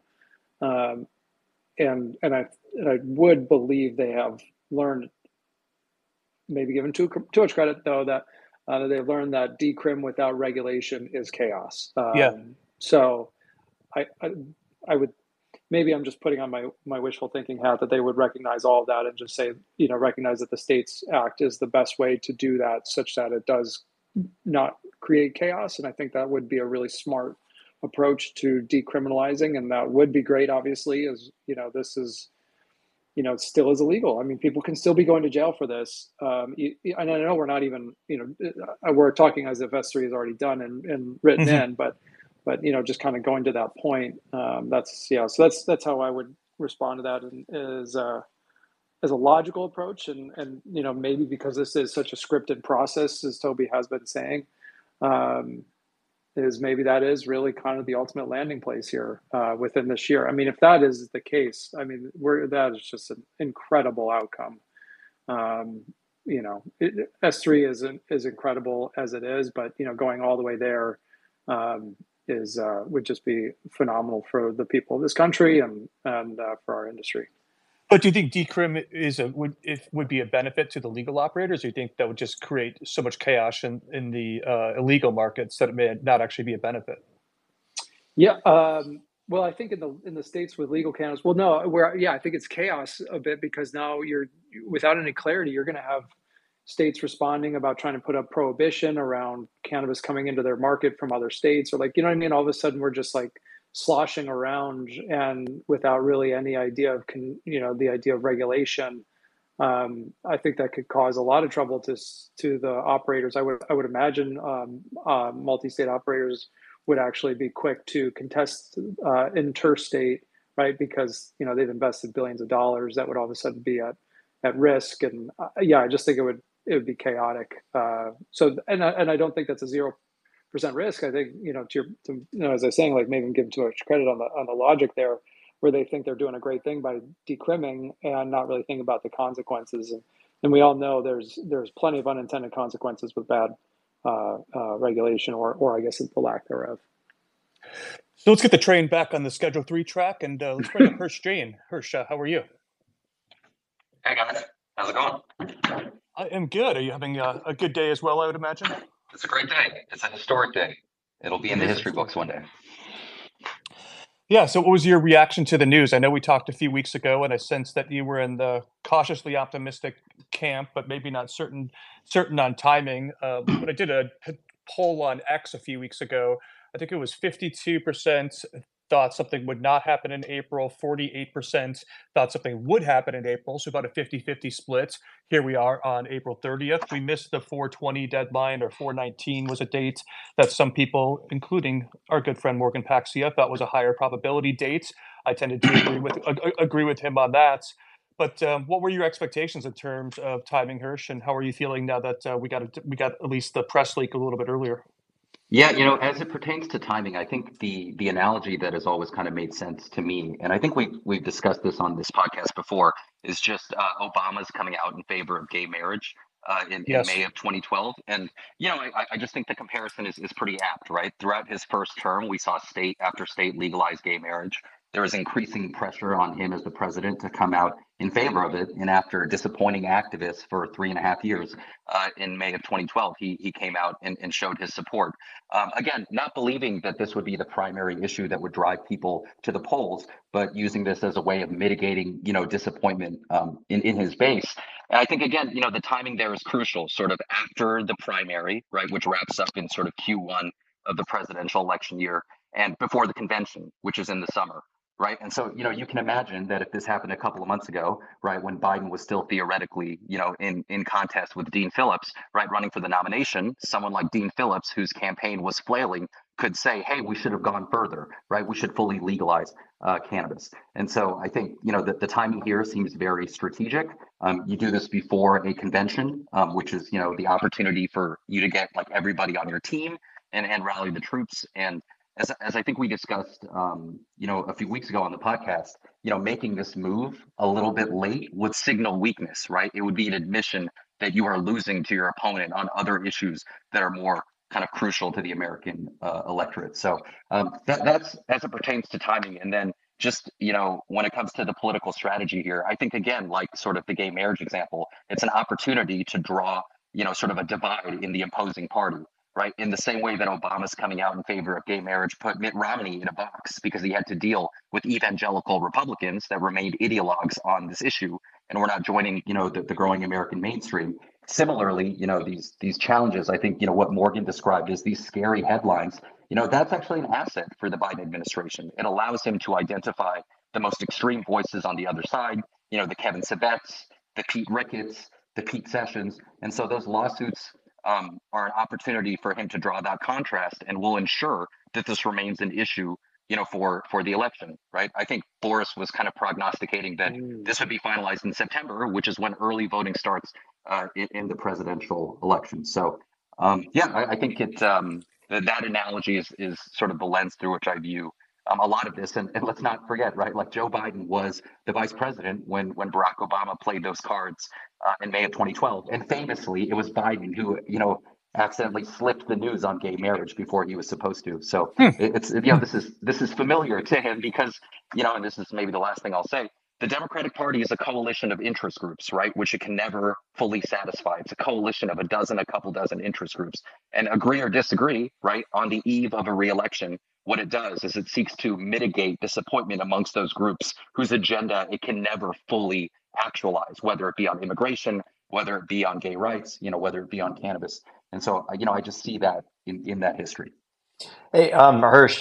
And I would believe they have learned, maybe given too much credit though, that they've learned that decrim without regulation is chaos. Yeah. So I would, maybe I'm just putting on my wishful thinking hat, that they would recognize all of that and just say, recognize that the States Act is the best way to do that, such that it does not create chaos. And I think that would be a really smart approach to decriminalizing. And that would be great, obviously, as this is, it still is illegal. I mean, people can still be going to jail for this. And I know we're not even, we're talking as if S3 is already done and written in, but just kind of going to that point, so that's how I would respond to that, and as a logical approach, and maybe because this is such a scripted process, as Toby has been saying, is maybe that is really kind of the ultimate landing place here within this year. I mean, if that is the case, I mean, that is just an incredible outcome. S3 is incredible as it is, but going all the way there would just be phenomenal for the people of this country and for our industry. But do you think decrim would be a benefit to the legal operators? Or do you think that would just create so much chaos in the illegal markets that it may not actually be a benefit? Yeah. Well, I think in the states with legal cannabis, I think it's chaos a bit, because now you're, without any clarity, you're going to have states responding about trying to put up prohibition around cannabis coming into their market from other states, or like, you know what I mean? All of a sudden we're just like sloshing around and without really any idea of, the idea of regulation. I think that could cause a lot of trouble to the operators. I would imagine multi-state operators would actually be quick to contest interstate, right? Because, they've invested billions of dollars that would all of a sudden be at risk. And I just think it would be chaotic. And I don't think that's a 0% risk. I think, as I was saying, like, maybe give too much credit on the logic there, where they think they're doing a great thing by decrimming and not really thinking about the consequences. And we all know there's plenty of unintended consequences with bad regulation, or I guess the lack thereof. So let's get the train back on the Schedule 3 track, and let's bring up Hirsch Jane. Hirsch, how are you? Hey guys, how's it going? I am good. Are you having a good day as well, I would imagine? It's a great day. It's a historic day. It'll be in the history books one day. Yeah, so what was your reaction to the news? I know we talked a few weeks ago, and I sensed that you were in the cautiously optimistic camp, but maybe not certain on timing. When I did a poll on X a few weeks ago, I think it was 52% thought something would not happen in April, 48% thought something would happen in April, so about a 50-50 split. Here we are on April 30th. We missed the 4/20 deadline, or 4/19 was a date that some people, including our good friend Morgan Paxia, thought was a higher probability date. I tended to agree with him on that. But what were your expectations in terms of timing, Hirsch, and how are you feeling now that we got at least the press leak a little bit earlier? Yeah, as it pertains to timing, I think the analogy that has always kind of made sense to me, and I think we've discussed this on this podcast before, is just Obama's coming out in favor of gay marriage in Yes. May of 2012, and I just think the comparison is pretty apt, right? Throughout his first term, we saw state after state legalize gay marriage. There was increasing pressure on him as the president to come out in favor of it, and after disappointing activists for 3.5 years, in May of 2012, he came out and showed his support. Again, not believing that this would be the primary issue that would drive people to the polls, but using this as a way of mitigating, disappointment in his base. And I think again, the timing there is crucial, sort of after the primary, right, which wraps up in sort of Q1 of the presidential election year, and before the convention, which is in the summer. Right. And so, you can imagine that if this happened a couple of months ago, right, when Biden was still theoretically, in contest with Dean Phillips, right, running for the nomination, someone like Dean Phillips, whose campaign was flailing, could say, hey, we should have gone further, right? We should fully legalize cannabis. And so I think, the timing here seems very strategic. You do this before a convention, which is, the opportunity for you to get like everybody on your team and rally the troops. And as I think we discussed, a few weeks ago on the podcast, making this move a little bit late would signal weakness, right? It would be an admission that you are losing to your opponent on other issues that are more kind of crucial to the American electorate. So that's as it pertains to timing. And then just, when it comes to the political strategy here, I think, again, like sort of the gay marriage example, it's an opportunity to draw, sort of a divide in the opposing party, right? In the same way that Obama's coming out in favor of gay marriage put Mitt Romney in a box because he had to deal with evangelical Republicans that remained ideologues on this issue and were not joining, the growing American mainstream. Similarly, these challenges, I think, what Morgan described as these scary headlines, that's actually an asset for the Biden administration. It allows him to identify the most extreme voices on the other side, the Kevin Sabett's, the Pete Ricketts, the Pete Sessions. And so those lawsuits are an opportunity for him to draw that contrast and will ensure that this remains an issue, for the election, right? I think Boris was kind of prognosticating that this would be finalized in September, which is when early voting starts in the presidential election. So, I think that analogy is sort of the lens through which I view a lot of this. And let's not forget, right? Like Joe Biden was the vice president when Barack Obama played those cards in May of 2012. And famously, it was Biden who, accidentally slipped the news on gay marriage before he was supposed to. So it's, this is familiar to him because, and this is maybe the last thing I'll say. The Democratic Party is a coalition of interest groups, right, which it can never fully satisfy. It's a coalition of a couple dozen interest groups. And agree or disagree, right, on the eve of a reelection, what it does is it seeks to mitigate disappointment amongst those groups whose agenda it can never fully actualize, whether it be on immigration, whether it be on gay rights, whether it be on cannabis. And so, I just see that in that history. Hey, Hirsch,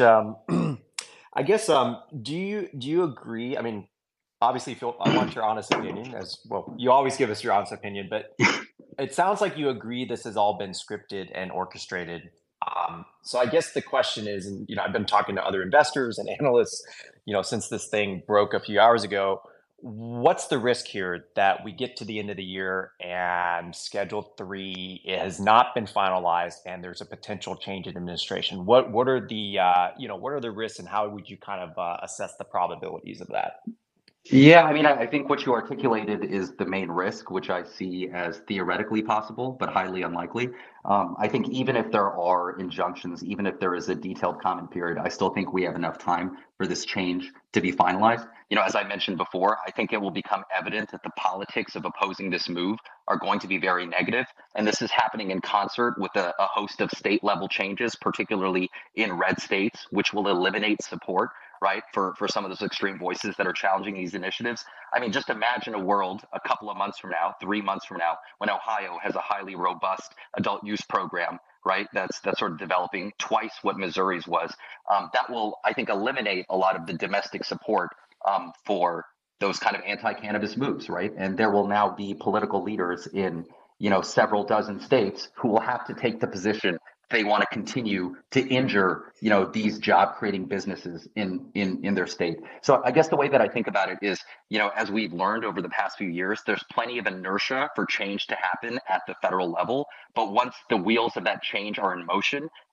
I guess, do you agree? I mean, obviously, Phil, I want your honest opinion as well. You always give us your honest opinion, but it sounds like you agree this has all been scripted and orchestrated. So I guess the question is, and I've been talking to other investors and analysts, since this thing broke a few hours ago. What's the risk here that we get to the end of the year and Schedule 3 has not been finalized and there's a potential change in administration? What are the what are the risks and how would you kind of assess the probabilities of that? Yeah, I mean, I think what you articulated is the main risk, which I see as theoretically possible, but highly unlikely. I think even if there are injunctions, even if there is a detailed comment period, I still think we have enough time for this change to be finalized. As I mentioned before, I think it will become evident that the politics of opposing this move are going to be very negative. And this is happening in concert with a host of state level changes, particularly in red states, which will eliminate support, right, for some of those extreme voices that are challenging these initiatives. I mean, just imagine a world a couple of months from now, 3 months from now, when Ohio has a highly robust adult use program, right, that's sort of developing twice what Missouri's was. That will, I think, eliminate a lot of the domestic support for those kind of anti-cannabis moves, right? And there will now be political leaders in, several dozen states who will have to take the position they want to continue to injure, these job-creating businesses in their state. So I guess the way that I think about it is, as we've learned over the past few years, there's plenty of inertia for change to happen at the federal level. But once the wheels of that change are in motion,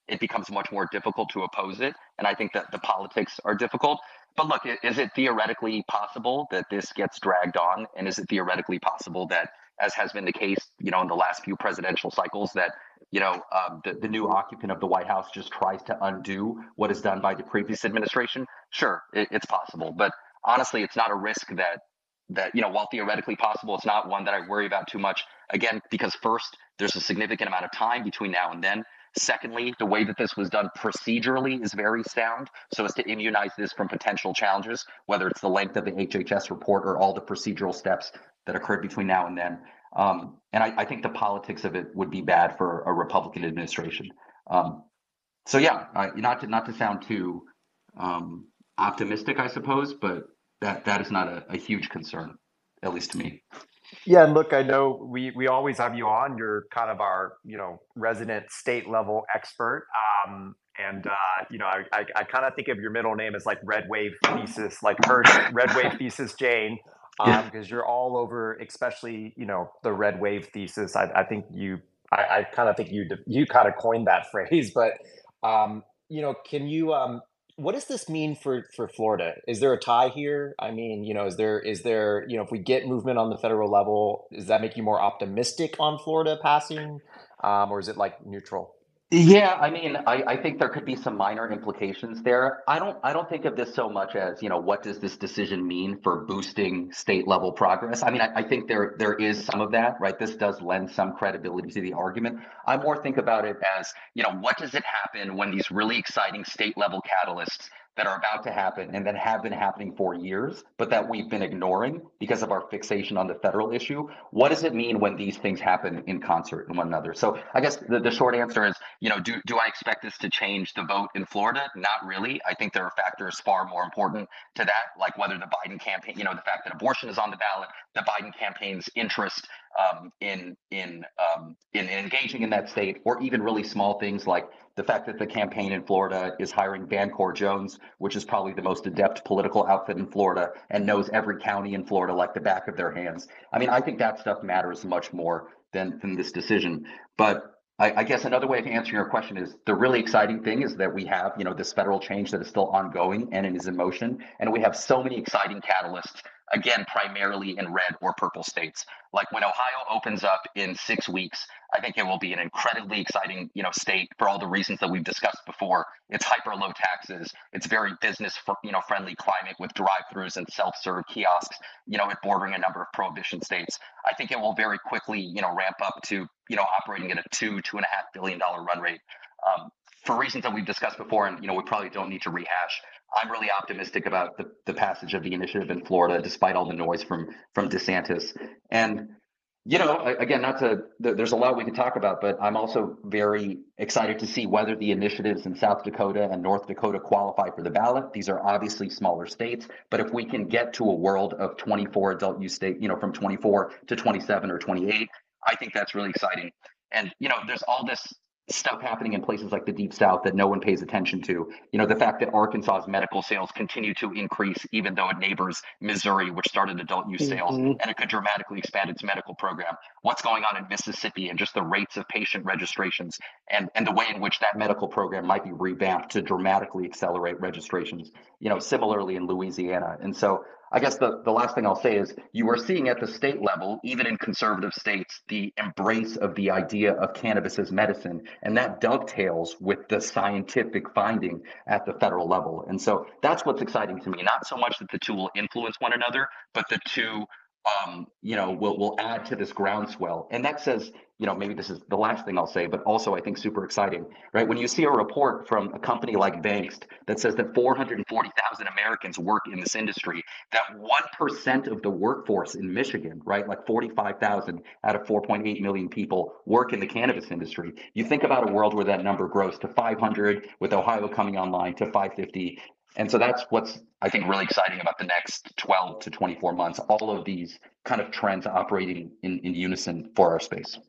it becomes much more difficult to oppose it. And I think that the politics are difficult. But look, is it theoretically possible that this gets dragged on? And is it theoretically possible that, as has been the case, in the last few presidential cycles, that the new occupant of the White House just tries to undo what is done by the previous administration? Sure, it's possible, but honestly, it's not a risk that while theoretically possible, it's not one that I worry about too much. Again, because first, there's a significant amount of time between now and then. Secondly, the way that this was done procedurally is very sound, so as to immunize this from potential challenges, whether it's the length of the HHS report or all the procedural steps that occurred between now and then. And I think the politics of it would be bad for a Republican administration. So yeah, not to sound too optimistic, I suppose, but that is not a huge concern, at least to me. Yeah, and look, I know we always have you on. You're kind of our resident state level expert, I kind of think of your middle name as like Red Wave Thesis, like Hirsch Red Wave Thesis Jane, because you're all over, especially the Red Wave Thesis. I think I kind of think you kind of coined that phrase, but can you what does this mean for Florida? Is there a tie here? I mean, is there if we get movement on the federal level, does that make you more optimistic on Florida passing, or is it like neutral? Yeah, I mean, I think there could be some minor implications there. I don't think of this so much as, what does this decision mean for boosting state level progress? I mean, I think there is some of that, right? This does lend some credibility to the argument. I more think about it as, what does it happen when these really exciting state level catalysts that are about to happen and that have been happening for years, but that we've been ignoring because of our fixation on the federal issue? What does it mean when these things happen in concert in one another? So I guess the short answer is, do I expect this to change the vote in Florida? Not really. I think there are factors far more important to that, like whether the Biden campaign, the fact that abortion is on the ballot, the Biden campaign's interest in engaging in that state, or even really small things like the fact that the campaign in Florida is hiring Vancore Jones, which is probably the most adept political outfit in Florida and knows every county in Florida like the back of their hands. I mean, I think that stuff matters much more than this decision. But I guess another way of answering your question is the really exciting thing is that we have, this federal change that is still ongoing and it is in motion. And we have so many exciting catalysts, again, primarily in red or purple states. Like when Ohio opens up in 6 weeks, I think it will be an incredibly exciting, state for all the reasons that we've discussed before. It's hyper low taxes. It's very business, friendly climate with drive-throughs and self-serve kiosks, it bordering a number of prohibition states. I think it will very quickly, ramp up to, operating at a $2.5 billion run rate. For reasons that we've discussed before, and we probably don't need to rehash, I'm really optimistic about the passage of the initiative in Florida, despite all the noise from DeSantis. And again, there's a lot we could talk about, but I'm also very excited to see whether the initiatives in South Dakota and North Dakota qualify for the ballot. These are obviously smaller states, but if we can get to a world of 24 adult use state, from 24 to 27 or 28, I think that's really exciting. And, there's all this stuff happening in places like the Deep South that no one pays attention to. The fact that Arkansas's medical sales continue to increase, even though it neighbors Missouri, which started adult use sales, and it could dramatically expand its medical program. What's going on in Mississippi and just the rates of patient registrations and the way in which that medical program might be revamped to dramatically accelerate registrations, similarly in Louisiana. And so I guess the last thing I'll say is you are seeing at the state level, even in conservative states, the embrace of the idea of cannabis as medicine, and that dovetails with the scientific finding at the federal level. And so that's what's exciting to me, not so much that the two will influence one another, but the two will add to this groundswell. And that says, maybe this is the last thing I'll say, but also I think super exciting, right? When you see a report from a company like Bankst that says that 440,000 Americans work in this industry, that 1% of the workforce in Michigan, right, like 45,000 out of 4.8 million people work in the cannabis industry. You think about a world where that number grows to 500, with Ohio coming online to 550. And so that's what's, I think, really exciting about the next 12 to 24 months, all of these kind of trends operating in unison for our space.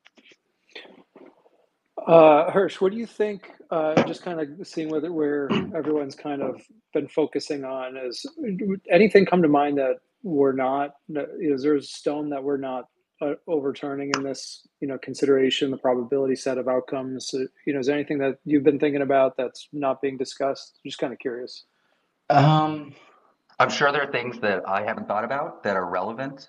Hirsch, what do you think, just kind of seeing where everyone's kind of been focusing on, is anything come to mind that is there a stone that we're not overturning in this, consideration, the probability set of outcomes? Is there anything that you've been thinking about that's not being discussed? Just kind of curious. Um, I'm sure there are things that I haven't thought about that are relevant,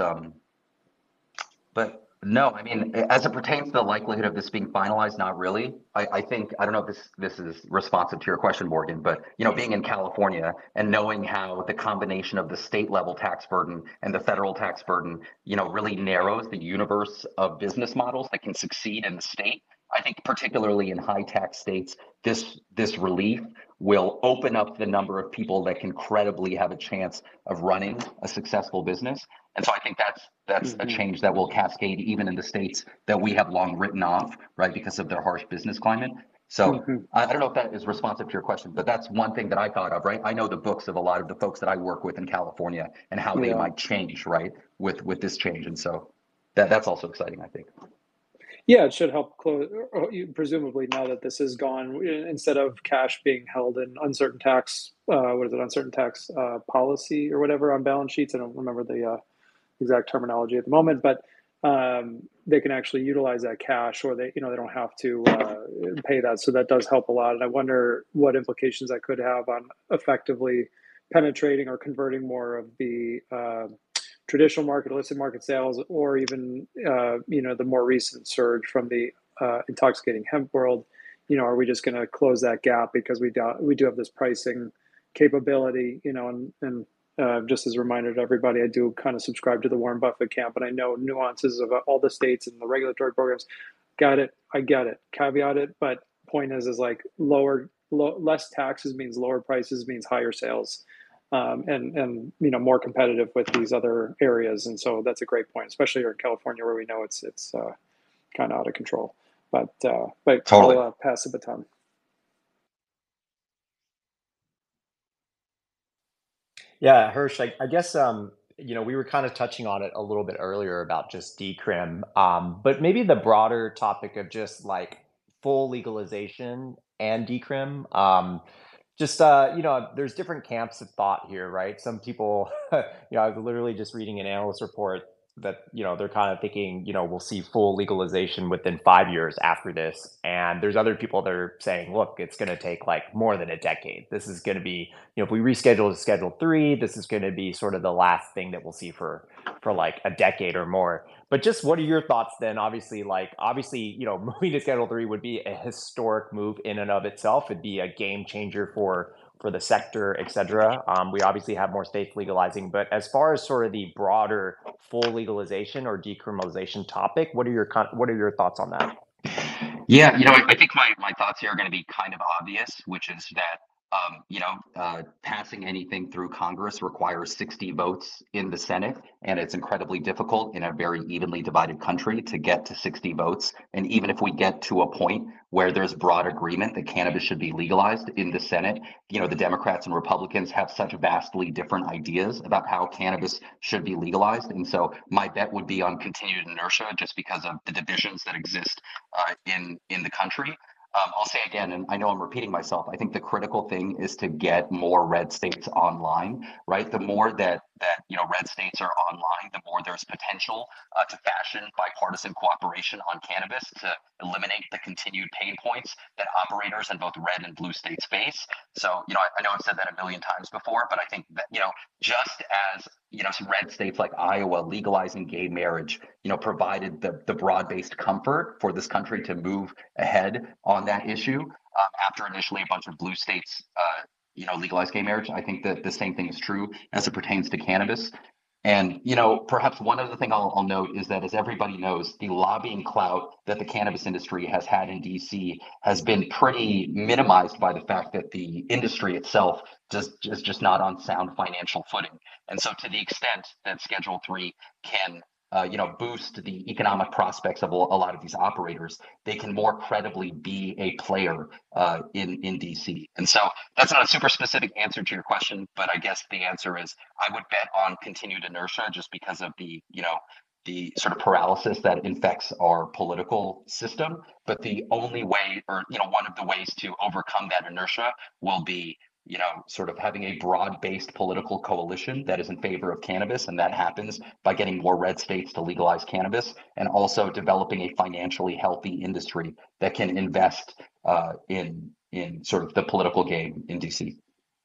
but no, I mean, as it pertains to the likelihood of this being finalized, not really. I think I don't know if this is responsive to your question, Morgan, but being in California and knowing how the combination of the state level tax burden and the federal tax burden, really narrows the universe of business models that can succeed in the state. I think particularly in high tax states, this relief will open up the number of people that can credibly have a chance of running a successful business. And so I think that's a change that will cascade even in the states that we have long written off, right, because of their harsh business climate. So I don't know if that is responsive to your question, but that's one thing that I thought of, right? I know the books of a lot of the folks that I work with in California and how they Yeah. might change, right, with this change. And so that's also exciting, I think. Yeah, it should help close, presumably now that this is gone, instead of cash being held in uncertain tax, uncertain tax policy or whatever on balance sheets. I don't remember the exact terminology at the moment, but they can actually utilize that cash, or they don't have to pay that. So that does help a lot. And I wonder what implications that could have on effectively penetrating or converting more of the traditional market, illicit market sales, or even the more recent surge from the intoxicating hemp world. Are we just going to close that gap because we do have this pricing capability? And just as a reminder to everybody, I do kind of subscribe to the Warren Buffett camp, and I know nuances of all the states and the regulatory programs. Got it. I get it. Caveat it. But point is like less taxes means lower prices means higher sales. And more competitive with these other areas, and so that's a great point, especially here in California where we know it's kind of out of control. But Totally. I'll pass the baton. Yeah, Hirsch, I guess we were kind of touching on it a little bit earlier about just decrim, but maybe the broader topic of just like full legalization and decrim. Just there's different camps of thought here, right? Some people, I was literally just reading an analyst report that they're kind of thinking we'll see full legalization within 5 years after this, and there's other people that are saying, look, it's going to take like more than a decade. This is going to be, if we reschedule to Schedule 3, this is going to be sort of the last thing that we'll see for like a decade or more. But just what are your thoughts then? Obviously, moving to Schedule 3 would be a historic move in and of itself. It'd be a game changer for the sector, et cetera. We obviously have more states legalizing, but as far as sort of the broader full legalization or decriminalization topic, what are your thoughts on that? Yeah, I think my thoughts here are going to be kind of obvious, which is that passing anything through Congress requires 60 votes in the Senate, and it's incredibly difficult in a very evenly divided country to get to 60 votes. And even if we get to a point where there's broad agreement that cannabis should be legalized in the Senate, the Democrats and Republicans have such vastly different ideas about how cannabis should be legalized. And so my bet would be on continued inertia just because of the divisions that exist in the country. I'll say again, and I know I'm repeating myself, I think the critical thing is to get more red states online, right? The more that red states are online, the more there's potential to fashion bipartisan cooperation on cannabis to eliminate the continued pain points that operators in both red and blue states face. So, I know I've said that a million times before, but I think that, just as some red states like Iowa legalizing gay marriage, provided the broad-based comfort for this country to move ahead on that issue after initially a bunch of blue states, legalized gay marriage. I think that the same thing is true as it pertains to cannabis. And, perhaps one other thing I'll note is that, as everybody knows, the lobbying clout that the cannabis industry has had in DC has been pretty minimized by the fact that the industry itself is just not on sound financial footing. And so to the extent that Schedule 3 can boost the economic prospects of a lot of these operators, they can more credibly be a player in DC. And so that's not a super specific answer to your question, but I guess the answer is I would bet on continued inertia just because of the sort of paralysis that infects our political system. But the only way, or one of the ways to overcome that inertia will be sort of having a broad-based political coalition that is in favor of cannabis, and that happens by getting more red states to legalize cannabis, and also developing a financially healthy industry that can invest in sort of the political game in DC.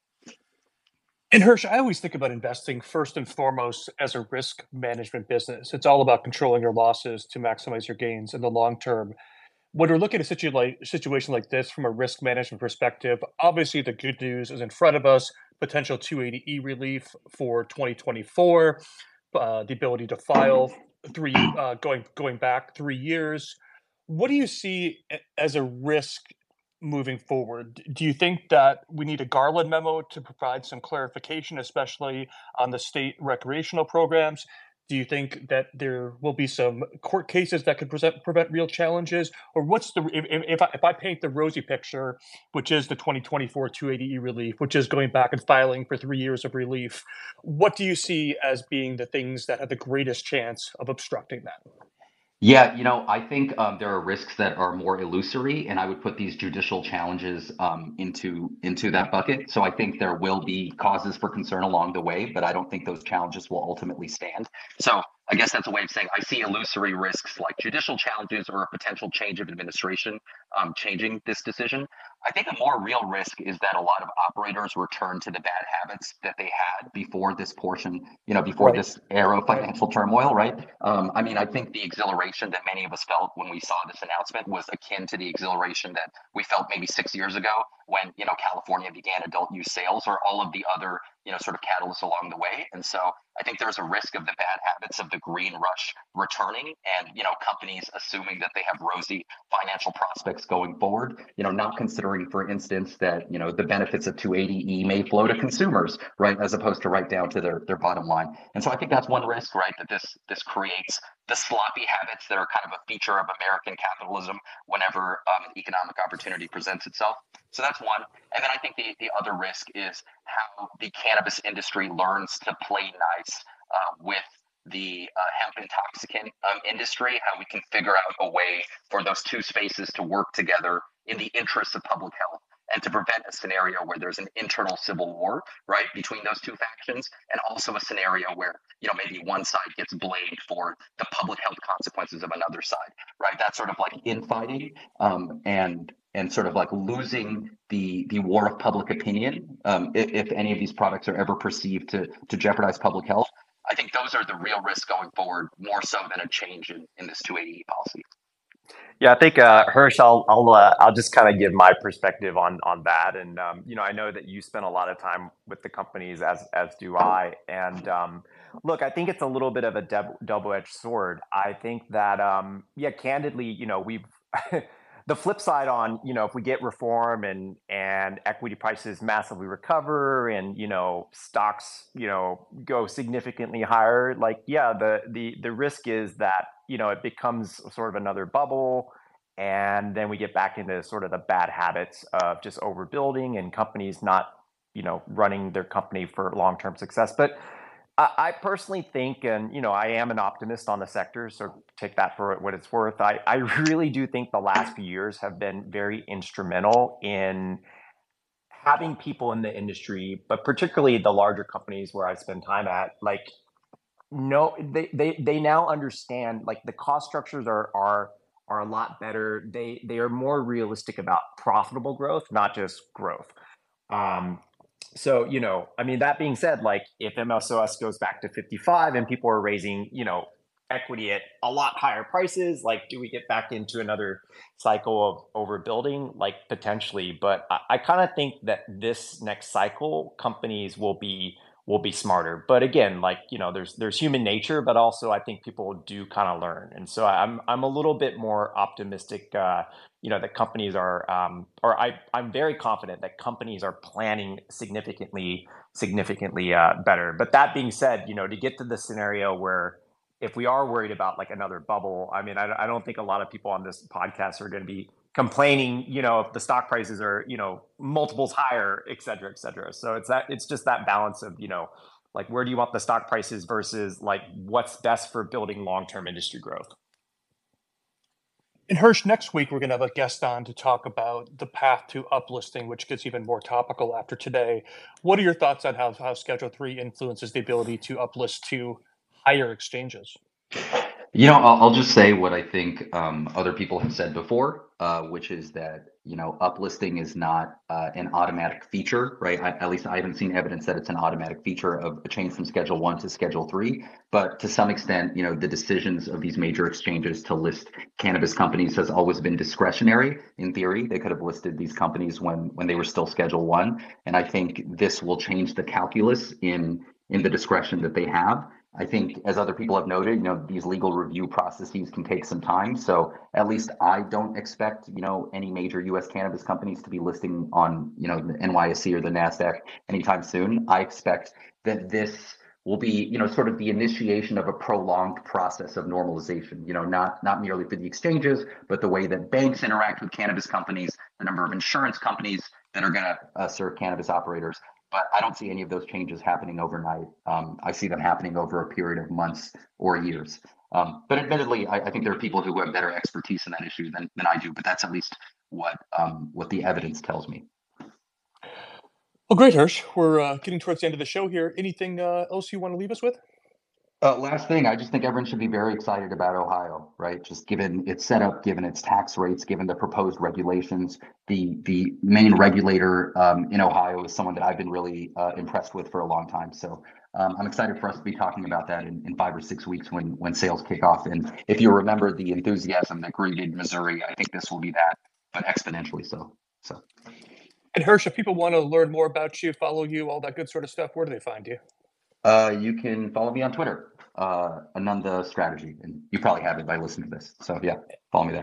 And Hirsch, I always think about investing first and foremost as a risk management business. It's all about controlling your losses to maximize your gains in the long term. When we're looking at a situation like this from a risk management perspective, obviously the good news is in front of us, potential 280E relief for 2024, the ability to file going back 3 years. What do you see as a risk moving forward? Do you think that we need a Garland memo to provide some clarification, especially on the state recreational programs? Do you think that there will be some court cases that could prevent real challenges? Or what's if I paint the rosy picture, which is the 2024 280E relief, which is going back and filing for 3 years of relief, what do you see as being the things that have the greatest chance of obstructing that? Yeah, I think there are risks that are more illusory, and I would put these judicial challenges into that bucket. So I think there will be causes for concern along the way, but I don't think those challenges will ultimately stand. So I guess that's a way of saying I see illusory risks like judicial challenges or a potential change of administration changing this decision. I think a more real risk is that a lot of operators return to the bad habits that they had before this portion, before Right. this era of financial turmoil, right? I mean, I think the exhilaration that many of us felt when we saw this announcement was akin to the exhilaration that we felt maybe 6 years ago when, California began adult use sales or all of the other, sort of catalysts along the way. And so I think there's a risk of the bad habits of the green rush returning and, companies assuming that they have rosy financial prospects going forward, not considering, for instance, that, the benefits of 280E may flow to consumers, right, as opposed to right down to their bottom line. And so I think that's one risk, right, that this creates the sloppy habits that are kind of a feature of American capitalism whenever an economic opportunity presents itself. So that's one. And then I think the other risk is how the cannabis industry learns to play nice with the hemp intoxicant industry, how we can figure out a way for those two spaces to work together in the interests of public health and to prevent a scenario where there's an internal civil war, right, between those two factions, and also a scenario where, maybe one side gets blamed for the public health consequences of another side, right? That's sort of like infighting and sort of like losing the war of public opinion if any of these products are ever perceived to jeopardize public health. I think those are the real risks going forward, more so than a change in this 280E policy. Yeah, I think Hirsch, I'll just kind of give my perspective on that, and I know that you spend a lot of time with the companies, as do I, and look, I think it's a little bit of a double-edged sword. I think that candidly, we've the flip side on if we get reform and equity prices massively recover and stocks go significantly higher, like the risk is that it becomes sort of another bubble, and then we get back into sort of the bad habits of just overbuilding and companies not running their company for long-term success. But I personally think, and I am an optimist on the sector, so take that for what it's worth. I really do think the last few years have been very instrumental in having people in the industry, but particularly the larger companies where I spend time at, like, no, they now understand, like, the cost structures are a lot better. They are more realistic about profitable growth, not just growth. So, I mean, that being said, like, if MSOS goes back to 55 and people are raising, equity at a lot higher prices, like, do we get back into another cycle of overbuilding? Like, potentially. But I kind of think that this next cycle, companies will be smarter. But again, like, there's human nature, but also I think people do kind of learn. And so I'm a little bit more optimistic, that companies are, I'm very confident that companies are planning significantly better. But that being said, to get to the scenario where if we are worried about like another bubble, I mean, I don't think a lot of people on this podcast are going to be complaining, if the stock prices are, multiples higher, et cetera, et cetera. So it's just that balance of, like, where do you want the stock prices versus like what's best for building long-term industry growth? And Hirsch, next week we're going to have a guest on to talk about the path to uplisting, which gets even more topical after today. What are your thoughts on how Schedule 3 influences the ability to uplist to higher exchanges? I'll just say what I think other people have said before, which is that, uplisting is not an automatic feature, right? At least I haven't seen evidence that it's an automatic feature of a change from Schedule 1 to Schedule 3. But to some extent, the decisions of these major exchanges to list cannabis companies has always been discretionary. In theory, they could have listed these companies when they were still Schedule 1. And I think this will change the calculus in the discretion that they have. I think, as other people have noted, these legal review processes can take some time. So at least I don't expect, any major U.S. cannabis companies to be listing on, the NYSE or the NASDAQ anytime soon. I expect that this will be, sort of the initiation of a prolonged process of normalization, not merely for the exchanges, but the way that banks interact with cannabis companies, the number of insurance companies that are going to serve cannabis operators. But I don't see any of those changes happening overnight. I see them happening over a period of months or years. But admittedly, I think there are people who have better expertise in that issue than I do. But that's at least what the evidence tells me. Well, great, Hirsch. We're getting towards the end of the show here. Anything else you want to leave us with? Last thing, I just think everyone should be very excited about Ohio, right? Just given its setup, given its tax rates, given the proposed regulations. The main regulator in Ohio is someone that I've been really impressed with for a long time. So I'm excited for us to be talking about that in 5 or 6 weeks when sales kick off. And if you remember the enthusiasm that greeted Missouri, I think this will be that, but exponentially so. And Hirsch, if people want to learn more about you, follow you, all that good sort of stuff, where do they find you? You can follow me on Twitter, Ananda Strategy, and you probably have it by listening to this. So yeah, follow me there.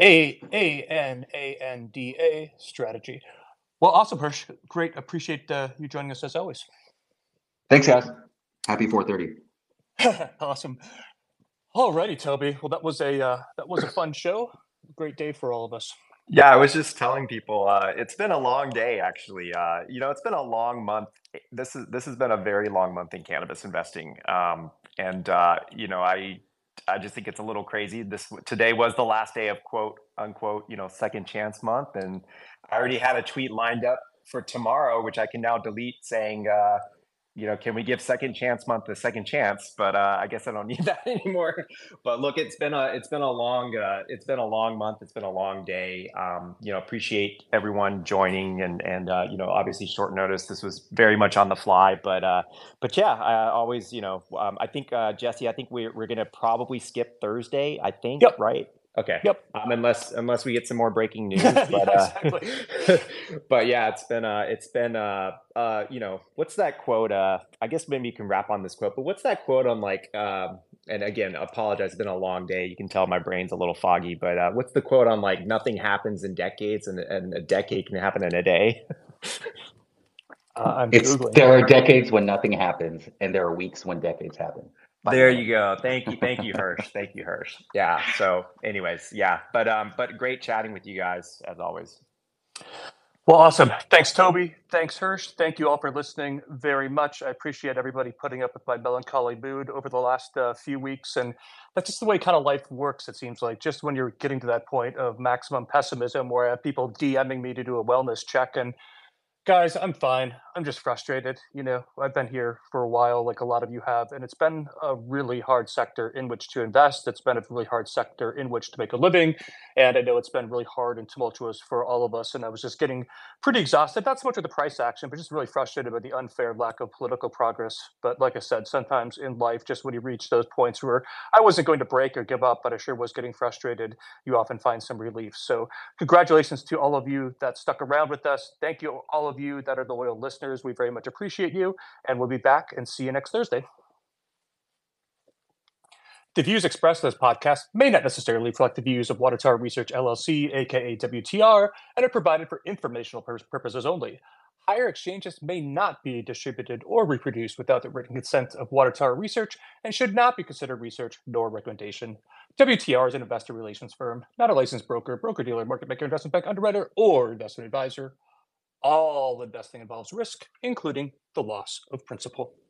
ANANDA Strategy. Well, awesome, Hirsch. Great. Appreciate you joining us as always. Thanks, guys. Happy 4:30. Awesome. Alrighty, Toby. Well, that was a fun show. Great day for all of us. Yeah, I was just telling people it's been a long day, actually. It's been a long month. This has been a very long month in cannabis investing, and I just think it's a little crazy. Today was the last day of quote unquote second chance month, and I already had a tweet lined up for tomorrow, which I can now delete, saying can we give second chance month a second chance? But I guess I don't need that anymore. But look, it's been a long month. It's been a long day. Appreciate everyone joining and obviously short notice. This was very much on the fly, but yeah, I always I think Jesse, I think we're gonna probably skip Thursday. I think, yep. Right? Okay. Yep. Unless we get some more breaking news, but exactly. But yeah, it's been what's that quote? I guess maybe you can wrap on this quote, but what's that quote on and again, apologize, it's been a long day. You can tell my brain's a little foggy, but what's the quote on nothing happens in decades and a decade can happen in a day? There are decades when nothing happens, and there are weeks when decades happen. There you go. Thank you, Hirsch. Thank you, Hirsch. Yeah. So, anyways, yeah. But great chatting with you guys as always. Well, awesome. Thanks, Toby. Thanks, Hirsch. Thank you all for listening very much. I appreciate everybody putting up with my melancholy mood over the last few weeks, and that's just the way kind of life works. It seems like just when you're getting to that point of maximum pessimism, where I have people DMing me to do a wellness check, and guys, I'm fine. I'm just frustrated. I've been here for a while, like a lot of you have, and it's been a really hard sector in which to invest. It's been a really hard sector in which to make a living. And I know it's been really hard and tumultuous for all of us. And I was just getting pretty exhausted, not so much with the price action, but just really frustrated by the unfair lack of political progress. But like I said, sometimes in life, just when you reach those points where I wasn't going to break or give up, but I sure was getting frustrated, you often find some relief. So congratulations to all of you that stuck around with us. Thank you, all of you that are the loyal listeners. We very much appreciate you, and we'll be back and see you next Thursday. The views expressed in this podcast may not necessarily reflect the views of Water Tower Research LLC, aka WTR, and are provided for informational purposes only. Higher exchanges may not be distributed or reproduced without the written consent of Water Tower Research and should not be considered research nor recommendation. WTR is an investor relations firm, not a licensed broker, broker-dealer, market maker, investment bank underwriter, or investment advisor. All investing involves risk, including the loss of principal.